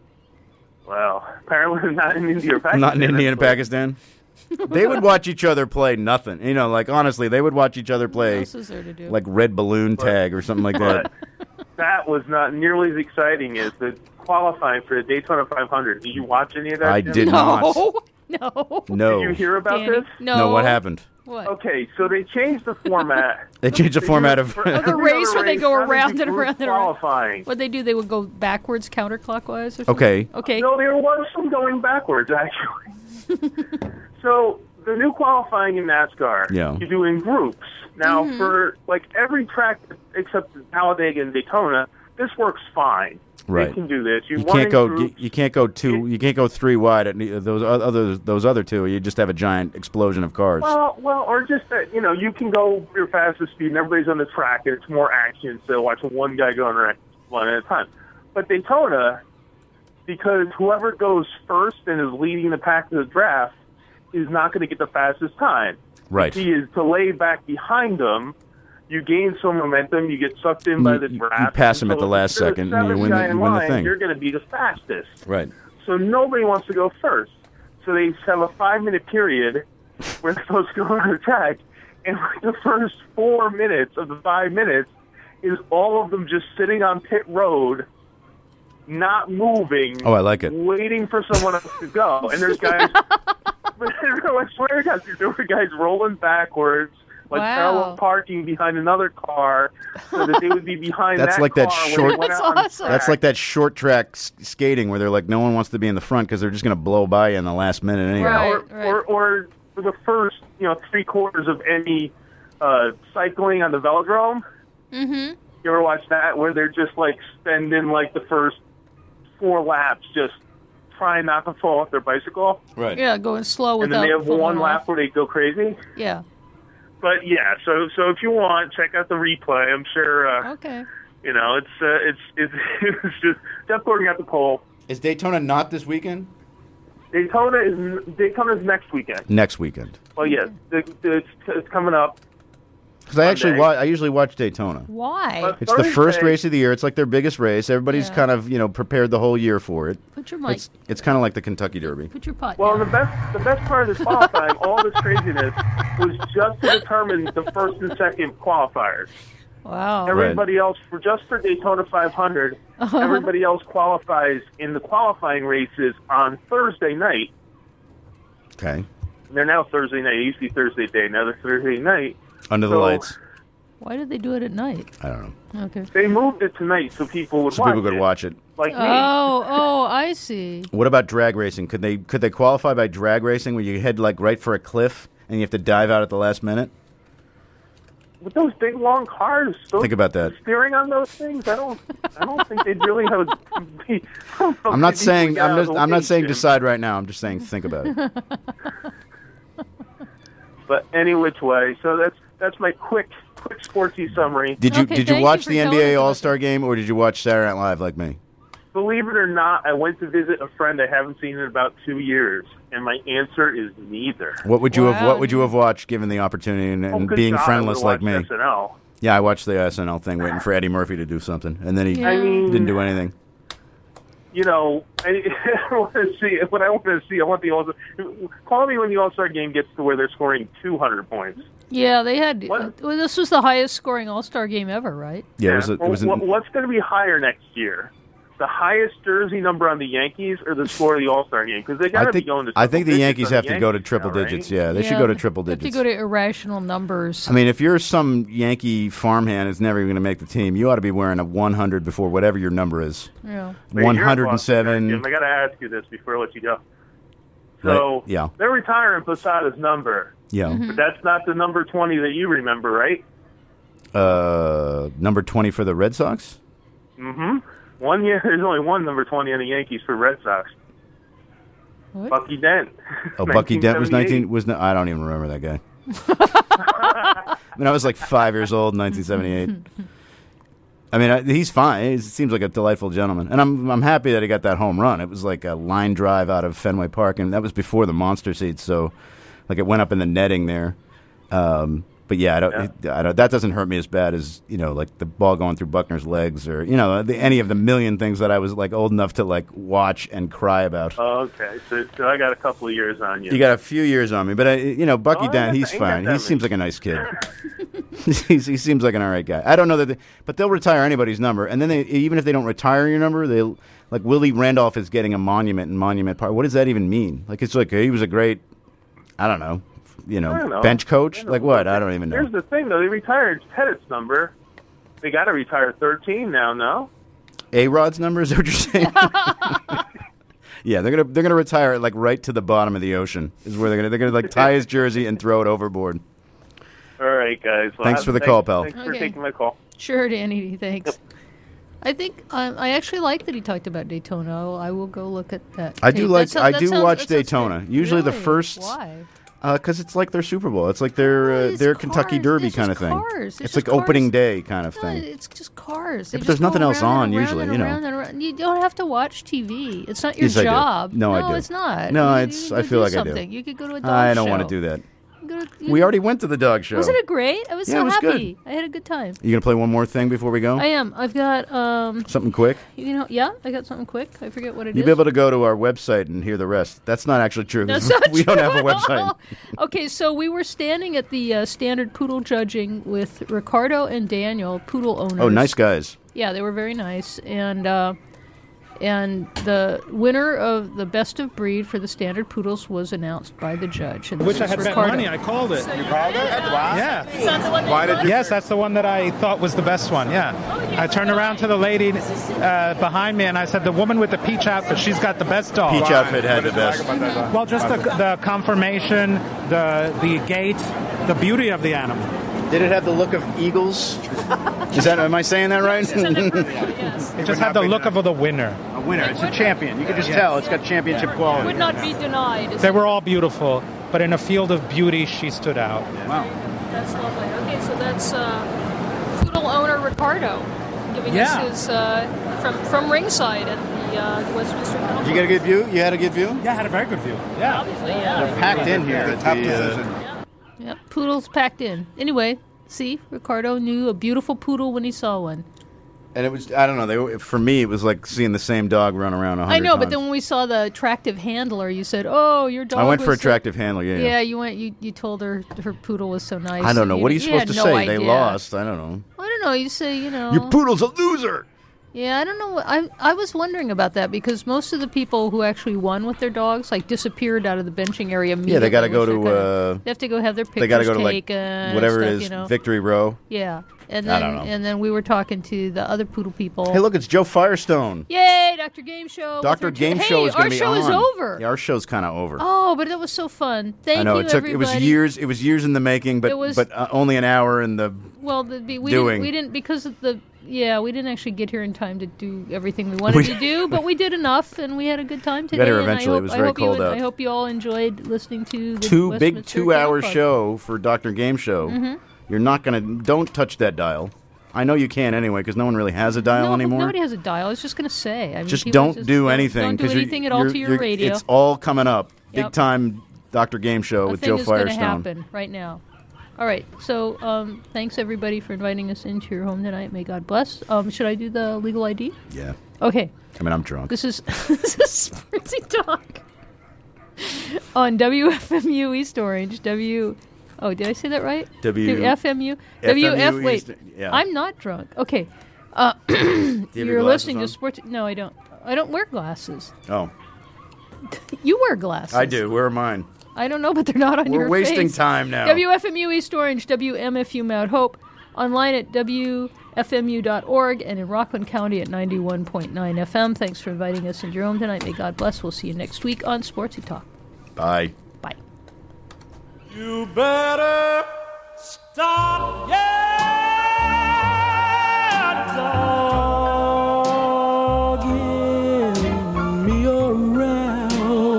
Well, apparently not in India or Pakistan. Not in India and Pakistan. They would watch each other play nothing. You know, like honestly, they would watch each other play else is there to do? like red balloon tag or something like that. That was not nearly as exciting as the qualifying for the Daytona five hundred. Did you watch any of that? I Jim? did not. No. No. Did you hear about Danny, this? no. No, what happened? What? Okay, so they changed the format. They changed the format of. For Oh, the every race other where they race, go rather around than and group around and around. qualifying. What they do? They would go backwards, counterclockwise, or something. Okay. Okay. No, there was some going backwards actually. So the new qualifying in NASCAR, Yeah. you do in groups. Now Mm-hmm. for like every track except Talladega and Daytona, this works fine. Right. You can do this. You, You run can't in go. groups. You, you can't go two. You can't go three wide at ne- those o- other those other two. You just have a giant explosion of cars. Well, well, or just that you know you can go your fastest speed, and everybody's on the track, and it's more action. So watching one guy going right one at a time. But Daytona, because whoever goes first and is leading the pack to the draft is not going to get the fastest time. Right. He is to lay back behind them. You gain some momentum. You get sucked in by You- the you- draft. you pass and him at so the last if you're second, the and you seventh win the- guy in you win the line, thing. You're going to be the fastest. Right. So nobody wants to go first. So they have a five-minute period where they're supposed to go on the track, and like the first four minutes of the five minutes is all of them just sitting on pit road, not moving. Oh, I like it. Waiting for someone else to go. And there's guys, I swear to God, there were guys rolling backwards, like Wow. parallel parking behind another car, so that they would be behind That's that like that car when short. it went That's out on the awesome. That's track. like that short track s- skating where they're like, no one wants to be in the front because they're just going to blow by you in the last minute anyway. Right. or, or, or for the first, you know, three quarters of any uh, cycling on the velodrome. Mm-hmm. You ever watch that where they're just like spending like the first four laps just trying not to fall off their bicycle, Right. Yeah, going slow and without. then they have falling one off. lap where they go crazy. Yeah. But yeah, so so if you want, check out the replay. I'm sure. Uh, Okay. You know, it's uh, it's it's it's just Jeff Gordon got the pole. Is Daytona not this weekend? Daytona is Daytona is next weekend. Next weekend. Well, yes, the, the, it's, it's coming up. Because I actually Monday. wa- I usually watch Daytona. Why? But It's the first Thursday- race of the year. It's like their biggest race. Everybody's Yeah. kind of you know prepared the whole year for it. Put your mic. It's it's kind of like the Kentucky Derby. Put your pot. Well, down. the best the best part of this qualifying, all this craziness, was just to determine the first and second qualifiers. Wow. Everybody else, for just for Daytona five hundred, everybody else qualifies in the qualifying races on Thursday night. Okay. They're now Thursday night. It used to be Thursday day. Now they're Thursday night. Under the So- lights. Why did they do it at night? I don't know. Okay. They moved it tonight so people would So watch people could it. watch it. Like me. Oh, oh, I see. What about drag racing? Could they could they qualify by drag racing where you head like right for a cliff and you have to dive out at the last minute? With those big long cars, those Think about that. steering on those things, I don't, I don't think they'd really have. Be, I don't know I'm if not they'd be saying able to I'm get out just, of the I'm not way, saying Jim. decide right now. I'm just saying think about it. But any which way, so that's that's my quick, quick sportsy summary. Did you Okay, did you thank watch you for the N B telling us A about All Star game or did you watch Saturday Night Live like me? Believe it or not, I went to visit a friend I haven't seen in about two years, and my answer is neither. What would you have Wow. What would you have watched given the opportunity and, Oh, and good being God, I friendless like would've me? watched S N L. Yeah, I watched the S N L thing, waiting for Eddie Murphy to do something, and then he Yeah. I mean- didn't do anything. You know, I, I want to see what I want to see. I want the All. Call me when the All Star game gets to where they're scoring two hundred points. Yeah, they had. What? Uh, well, this was the highest scoring All Star game ever, right? Yeah, it was. A, it Well, was an, what, what's going to be higher next year? The highest jersey number on the Yankees or the score of the All Star game? Because they got I to be think going to. I think the triple Yankees digits on have the to go to Yankees triple now, right? digits. Yeah, they Yeah, should go to triple they have digits. to go to irrational numbers. I mean, if you're some Yankee farmhand who's never even going to make the team, you ought to be wearing a one hundred before whatever your number is. Yeah. Wait, one you're a hundred Boston fan, seven. Jim. I got to ask you this before I let you go. So Right, yeah. they're retiring Posada's number, Yeah. Mm-hmm. but that's not the number twenty that you remember, right? Uh, number twenty for the Red Sox. Mm-hmm. One year, there's only one number twenty on the Yankees for Red Sox. What? Bucky Dent. Oh, Bucky Dent was nineteen nineteen. Was no, I don't even remember that guy. I mean, I was like five years old in nineteen seventy-eight. I mean, I, he's fine. He seems like a delightful gentleman, and I'm I'm happy that he got that home run. It was like a line drive out of Fenway Park, and that was before the monster seats, so like it went up in the netting there. Um, but yeah, I don't, It, I don't. That doesn't hurt me as bad as you know, like the ball going through Buckner's legs, or you know, the, any of the million things that I was like old enough to like watch and cry about. Oh, okay, so, so I got a couple of years on you. You got a few years on me, but I, you know, Bucky Oh, Dent, I he's ain't got fine. that He many. seems like a nice kid. he's, he seems like an all right guy. I don't know that, they, but they'll retire anybody's number, and then they, even if they don't retire your number, they like Willie Randolph is getting a monument in Monument Park. What does that even mean? Like it's like he was a great, I don't know, you know, I don't know. bench coach. I don't Like know. what? I don't even know. Here's the thing, though. They retired Pettit's number. They got to retire thirteen now, no? A Rod's number is that what you're saying? Yeah, they're gonna they're gonna retire it like right to the bottom of the ocean. Is where they're gonna they're gonna like tie his jersey and throw it overboard. All right, guys. Well, Thanks I- for the thanks- call, pal. Thanks for Okay. taking my call. Sure, Danny. Thanks. I think um, I actually like that he talked about Daytona. I will go look at that. I do tape. like That so- I that do sounds- watch that sounds Daytona. good. Usually the Really? first Why? because it's like their Super Bowl. It's like their uh, it's their Kentucky cars. Derby It's kind of just thing. cars. It's, It's like just opening cars. day kind of No, thing. it's just cars. Yeah, They but just there's nothing go else around on and around usually, and you know. around and around. You don't have to watch T V. It's not your Yes, I do. job. No, I do. it's not. No, You- it's. you I go feel do like I something. do. You could go to a dog I don't show. want to do that. Go to- you- We already went to the dog show. Wasn't it great? I was Yeah, so it was happy. I had a good time. You gonna play one more thing before we go? I am. I've got um. Something quick. You know, yeah, I got something quick. I forget what it You'll is. be able to go to our website and hear the rest. That's not actually true. 'cause That's not we don't true have a at website. all. Okay, so we were standing at the uh, standard poodle judging with Ricardo and Daniel, poodle owners. Oh, nice guys. Yeah, they were very nice, and uh, and the winner of the best of breed for the standard poodles was announced by the judge. And this Which I is had bet Ricardo. money. I called it. You called it? Wow. Yeah. Is that the one that Why you did bought? you? Yes, that's the one that I thought was the best one. Yeah. I turned around to the lady uh, behind me and I said, "The woman with the peach outfit, she's got the best dog." Peach outfit had the best. Well, just the, the conformation, the the gait, the beauty of the animal. Did it have the look of eagles? Is that? Am I saying that right? It just had the look of the winner. A winner. It's a champion. You can just tell it's got championship quality. Would not be denied. They were all beautiful, but in a field of beauty, she stood out. Wow. That's lovely. Okay, so that's uh, poodle owner Ricardo giving Yeah. us his uh, from from ringside at the uh, Westminster Council. Did you get a good view? You had a good view? Yeah, I had a very good view. Yeah. Obviously, yeah. They're packed in here. The at top the, uh, position. Yep, poodles packed in. Anyway, see, Ricardo knew a beautiful poodle when he saw one. And it was, I don't know, they were, for me, it was like seeing the same dog run around a hundred I know, but times. then when we saw the attractive handler, you said, "Oh, your dog." I went for was so-" attractive handler, yeah. Yeah, you went. You, you told her her poodle was so nice. I don't know. You- What are you you supposed had to no say? They idea. lost. I don't know. I don't know. You say, you know. Your poodle's a loser. Yeah, I don't know. I I was wondering about that because most of the people who actually won with their dogs like disappeared out of the benching area immediately. Yeah, they got to go which to. are kinda- Uh, they have to go have their pictures they got to go to like taken and whatever stuff, it is, you know. Victory Row. Yeah, and I then don't know. and then we were talking to the other poodle people. Hey, look, it's Joe Firestone. Yay, Doctor Game Show. with Doctor her- Game hey, Show is going our to be show on. is over. Yeah, our show's kind of over. Oh, but it was so fun. Thank I know you, it took. everybody. It was years. It was years in the making, but It was- but uh, only an hour in the. Well, the, we doing. didn't. We didn't because of the. Yeah, we didn't actually get here in time to do everything we wanted We- to do, but we did enough, and we had a good time today. got here and I eventually. hope, It was I very hope you cold would- out. I hope you all enjoyed listening to the Two big Westminster two-hour Game Club. show for Doctor Game Show. Mhm. You're not gonna. Don't touch that dial. I know you can't anyway because no one really has a dial no, anymore. Nobody has a dial. I was just going to say. I mean, just people don't just do don't- anything. Don't do 'cause you're- anything at all you're- to your you're- radio. It's all coming up. Big Yep. time Doctor Game Show A with thing Joe is gonna Firestone. happen right now. All right. So, um, thanks everybody for inviting us into your home tonight. May God bless. Um, should I do the legal I D? Yeah. Okay. I mean, I'm drunk. This is this is Sportsy Talk on W F M U East Orange. W. Oh, did I say that right? W- F M U. F M U W F. Wait, East- yeah. I'm not drunk. Okay. Uh, Do you have your you're glasses listening on? to Sports. No, I don't. I don't wear glasses. Oh, You wear glasses. I do. Where are mine? I don't know, but they're not on We're your wasting face. time now. W F M U East Orange, W M F U Mount Hope, online at W F M U dot org, and in Rockland County at ninety-one point nine F M. Thanks for inviting us into your home tonight. May God bless. We'll see you next week on Sportsy Talk. Bye. Bye. You better stop, yeah, dogging me around.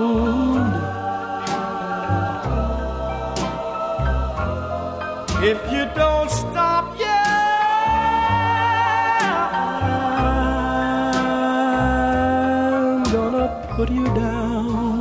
If you don't stop, yeah, I'm gonna put you down.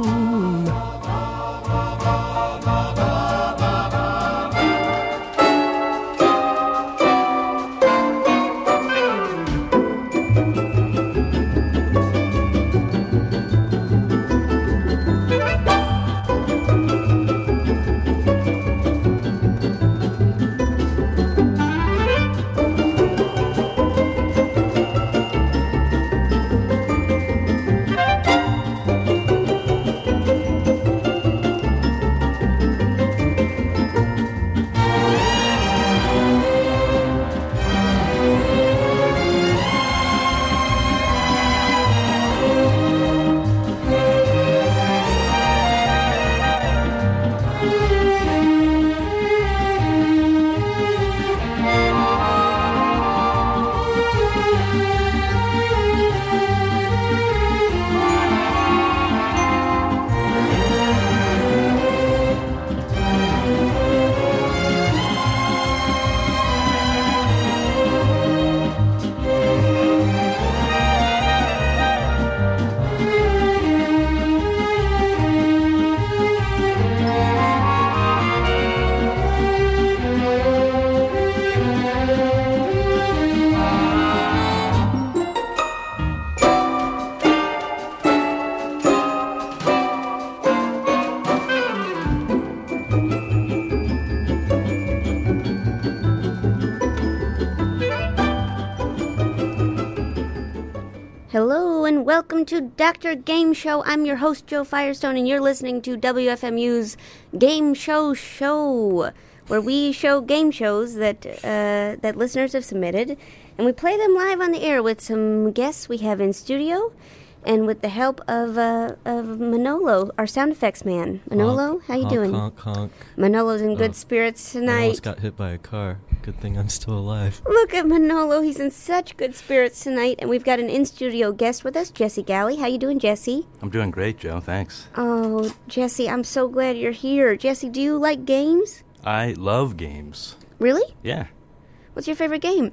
Hello and welcome to Doctor Game Show. I'm your host, Joe Firestone, and you're listening to W F M U's Game Show Show, where we show game shows that uh, that listeners have submitted, and we play them live on the air with some guests we have in studio, and with the help of uh, of Manolo, our sound effects man. Manolo, Honk, how you honk, doing? Honk, honk. Manolo's in good Oh, spirits I tonight. almost got hit by a car. Good thing I'm still alive. Look at Manolo. He's in such good spirits tonight. And we've got an in-studio guest with us, Jesse Galley. How you doing, Jesse? I'm doing great, Joe. Thanks. Oh, Jesse, I'm so glad you're here. Jesse, do you like games? I love games. Really? Yeah. What's your favorite game?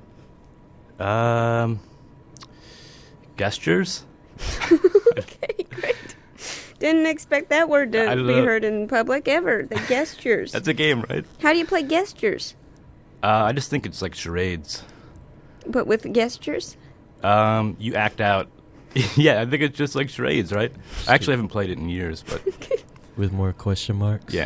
Um, gestures? Okay, great. Didn't expect that word to I be love- heard in public ever. The gestures. That's a game, right? How do you play gestures? Uh, I just think it's like charades. But with gestures? Um, you act out. Yeah, I think it's just like charades, right? I actually haven't played it in years, but With more question marks? yeah.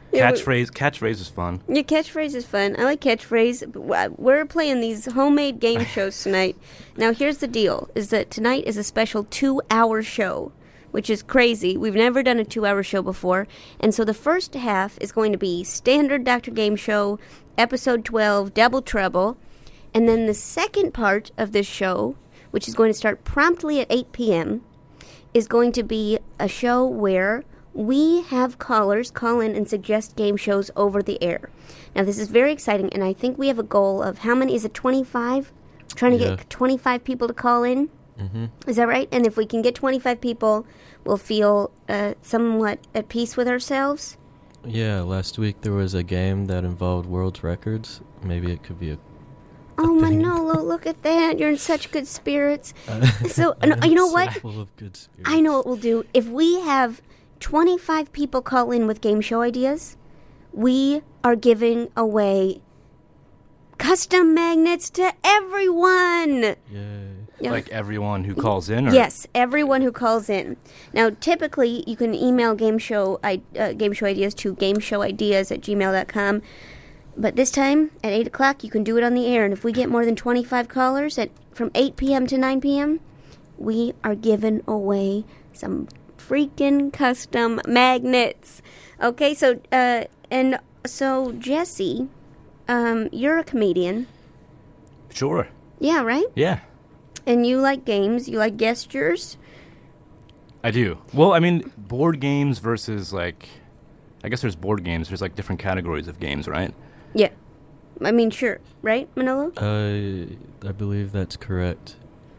Yeah, we- Catchphrase, catchphrase is fun. Your catchphrase is fun. I like catchphrase. But w- we're playing these homemade game shows tonight. Now, here's the deal, is that tonight is a special two-hour show, which is crazy. We've never done a two-hour show before. And so the first half is going to be Standard Doctor Game Show, Episode twelve, Double Trouble. And then the second part of this show, which is going to start promptly at eight p.m., is going to be a show where we have callers call in and suggest game shows over the air. Now, this is very exciting, and I think we have a goal of how many? Is it twenty-five? Trying to Yeah. get twenty-five people to call in? Mm-hmm. Is that right? And if we can get twenty-five people, we'll feel uh, somewhat at peace with ourselves? Yeah, last week there was a game that involved world records. Maybe it could be a. Oh, Manolo, look at that. You're in such good spirits. So, no, you know what? Full of good spirits. I know what we'll do. If we have twenty-five people call in with game show ideas, we are giving away custom magnets to everyone. Yeah. Like everyone who calls in? Or? Yes, everyone who calls in. Now, typically, you can email game show, I, uh, game show ideas to gameshowideas at gmail dot com. But this time, at eight o'clock, you can do it on the air. And if we get more than twenty-five callers at from eight p.m. to nine p.m., we are giving away some freaking custom magnets. Okay, so, uh, and so, Jesse, um, you're a comedian. Sure. Yeah, right? Yeah, And you like games, you like gestures. I do. Well, I mean, board games versus, like, I guess there's board games. There's, like, different categories of games, right? Yeah. I mean, sure, right, Manolo? Uh, I believe that's correct.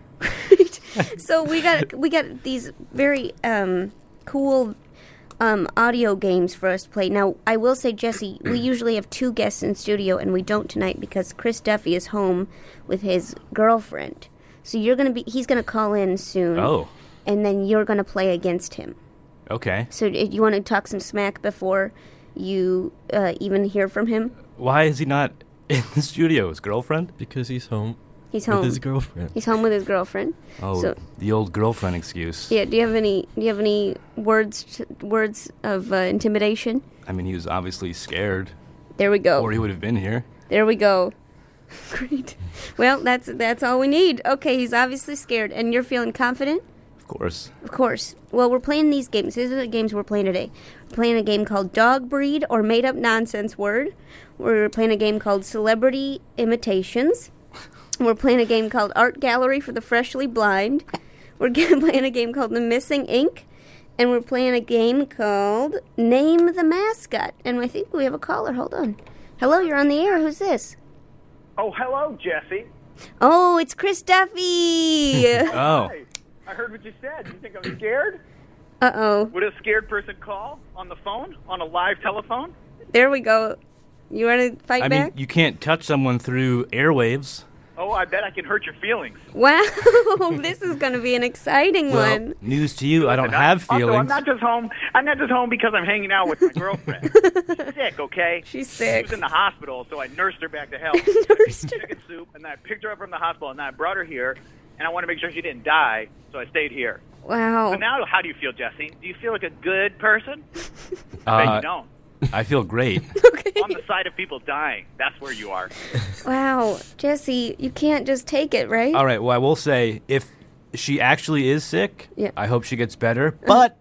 So we got we got these very um, cool um, audio games for us to play. Now, I will say, Jesse, we usually have two guests in studio, and we don't tonight because Chris Duffy is home with his girlfriend. So you're gonna be he's gonna call in soon. Oh. And then you're gonna play against him. Okay. So if you want to talk some smack before you uh, even hear from him? Why is he not in the studio? His girlfriend? Because he's home. He's home With his girlfriend. He's home with his girlfriend. Oh, So, the old girlfriend excuse. yeah. Do you have any? Do you have any words? To, words of uh, intimidation? I mean, he was obviously scared. There we go. Or he would have been here. There we go. Great. Well, that's that's all we need. Okay, he's obviously scared, and you're feeling confident. Of course. Of course. Well, we're playing these games. These are the games we're playing today. We're playing a game called Dog Breed or Made Up Nonsense Word. We're playing a game called Celebrity Imitations. We're playing a game called Art Gallery for the Freshly Blind. We're playing a game called The Missing Ink. And we're playing a game called Name the Mascot. And I think we have a caller. Hold on. Hello, you're on the air. Who's this? Oh, hello, Jesse. Oh, it's Chris Duffy. Oh. Hi. I heard what you said. You think I'm scared? Uh-oh. Would a scared person call on the phone, on a live telephone? There we go. You want to fight I back? mean, you can't touch someone through airwaves. Oh, I bet I can hurt your feelings. Wow, this is going to be an exciting Well, one. news to you, I don't have Also, I'm feelings. not just home. I'm not just home because I'm hanging out with my girlfriend. She's sick, okay? She's sick. She was in the hospital, so I nursed her back to health. nursed her. Chicken soup, and then I picked her up from the hospital, and then I brought her here, and I want to make sure she didn't die, so I stayed here. Wow. So now, how do you feel, Jesse? Do you feel like a good person? I bet Uh, you don't. I feel great. On the side of people dying, that's where you are. Wow, Jesse, you can't just take it, right? All right, well, I will say, if she actually is sick, Yeah. I hope she gets better. But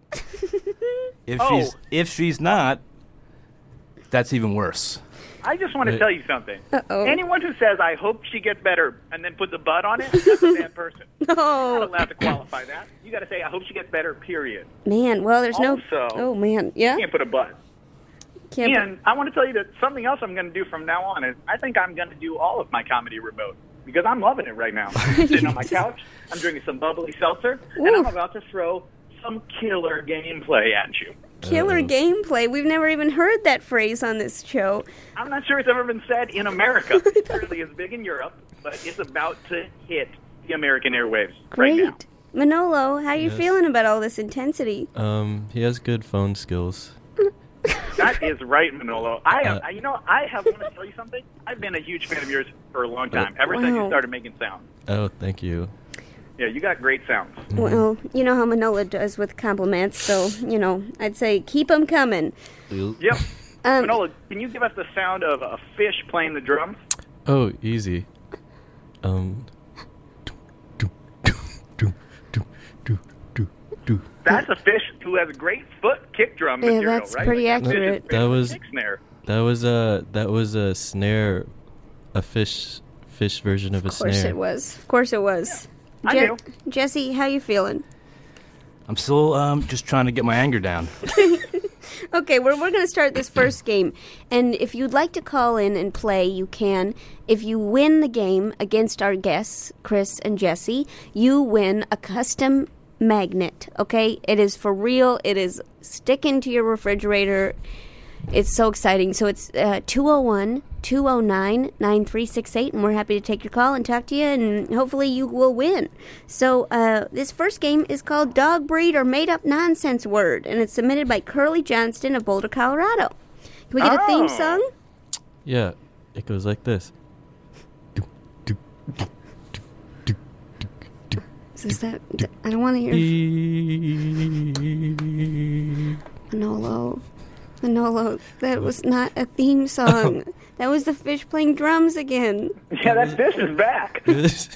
if Oh. she's if she's not, that's even worse. I just want to Right. tell you something. Uh-oh. Anyone who says, I hope she gets better, and then puts a butt on it, that's a bad person. No. You're not allowed to qualify that. You got to say, I hope she gets better, period. Man, well, there's no... Also, Oh, man, yeah? You can't put a butt. Can't and I want to tell you that something else I'm going to do from now on is I think I'm going to do all of my comedy remote because I'm loving it right now. I'm sitting on my couch, I'm drinking some bubbly seltzer, and I'm about to throw some killer gameplay at you. Killer gameplay. We've never even heard that phrase on this show. I'm not sure it's ever been said in America. It certainly is big in Europe, but it's about to hit the American airwaves Great. right now. Manolo, how you Yes. feeling about all this intensity? Um, he has good phone skills. That is right, Manolo. I am. Uh, I- you know, I have want to tell you something. I've been a huge fan of yours for a long time, ever since you Wow. started making sounds. Oh, thank you. Yeah, you got great sounds. Well, you know how Manolo does with compliments, so, you know, I'd say keep them coming. Yep. Um, Manolo, can you give us the sound of a fish playing the drums? Oh, easy. Um. That's a fish who has a great foot kick drum Yeah, material, that's right? pretty Like, that fish is accurate. basically That a was kick snare. that was a that was a snare, a fish fish version of a Of course snare. it was. Of course it was. I Je- knew. Jesse, how you feeling? I'm still um, just trying to get my anger down. Okay, we're, we're going to start this first game. And if you'd like to call in and play, you can. If you win the game against our guests, Chris and Jesse, you win a custom magnet, okay? It is for real. It is sticking to your refrigerator. It's so exciting. So it's uh, two oh one, two oh nine, nine three six eight, and we're happy to take your call and talk to you, and hopefully you will win. So uh, this first game is called Dog Breed or Made Up Nonsense Word, and it's submitted by Curly Johnston of Boulder, Colorado. Can we get a theme Oh. song? Yeah, it goes like this. Is that, I don't want to hear Manolo. Manolo, that was not a theme song. That was the fish playing drums again. Yeah, that fish is back. This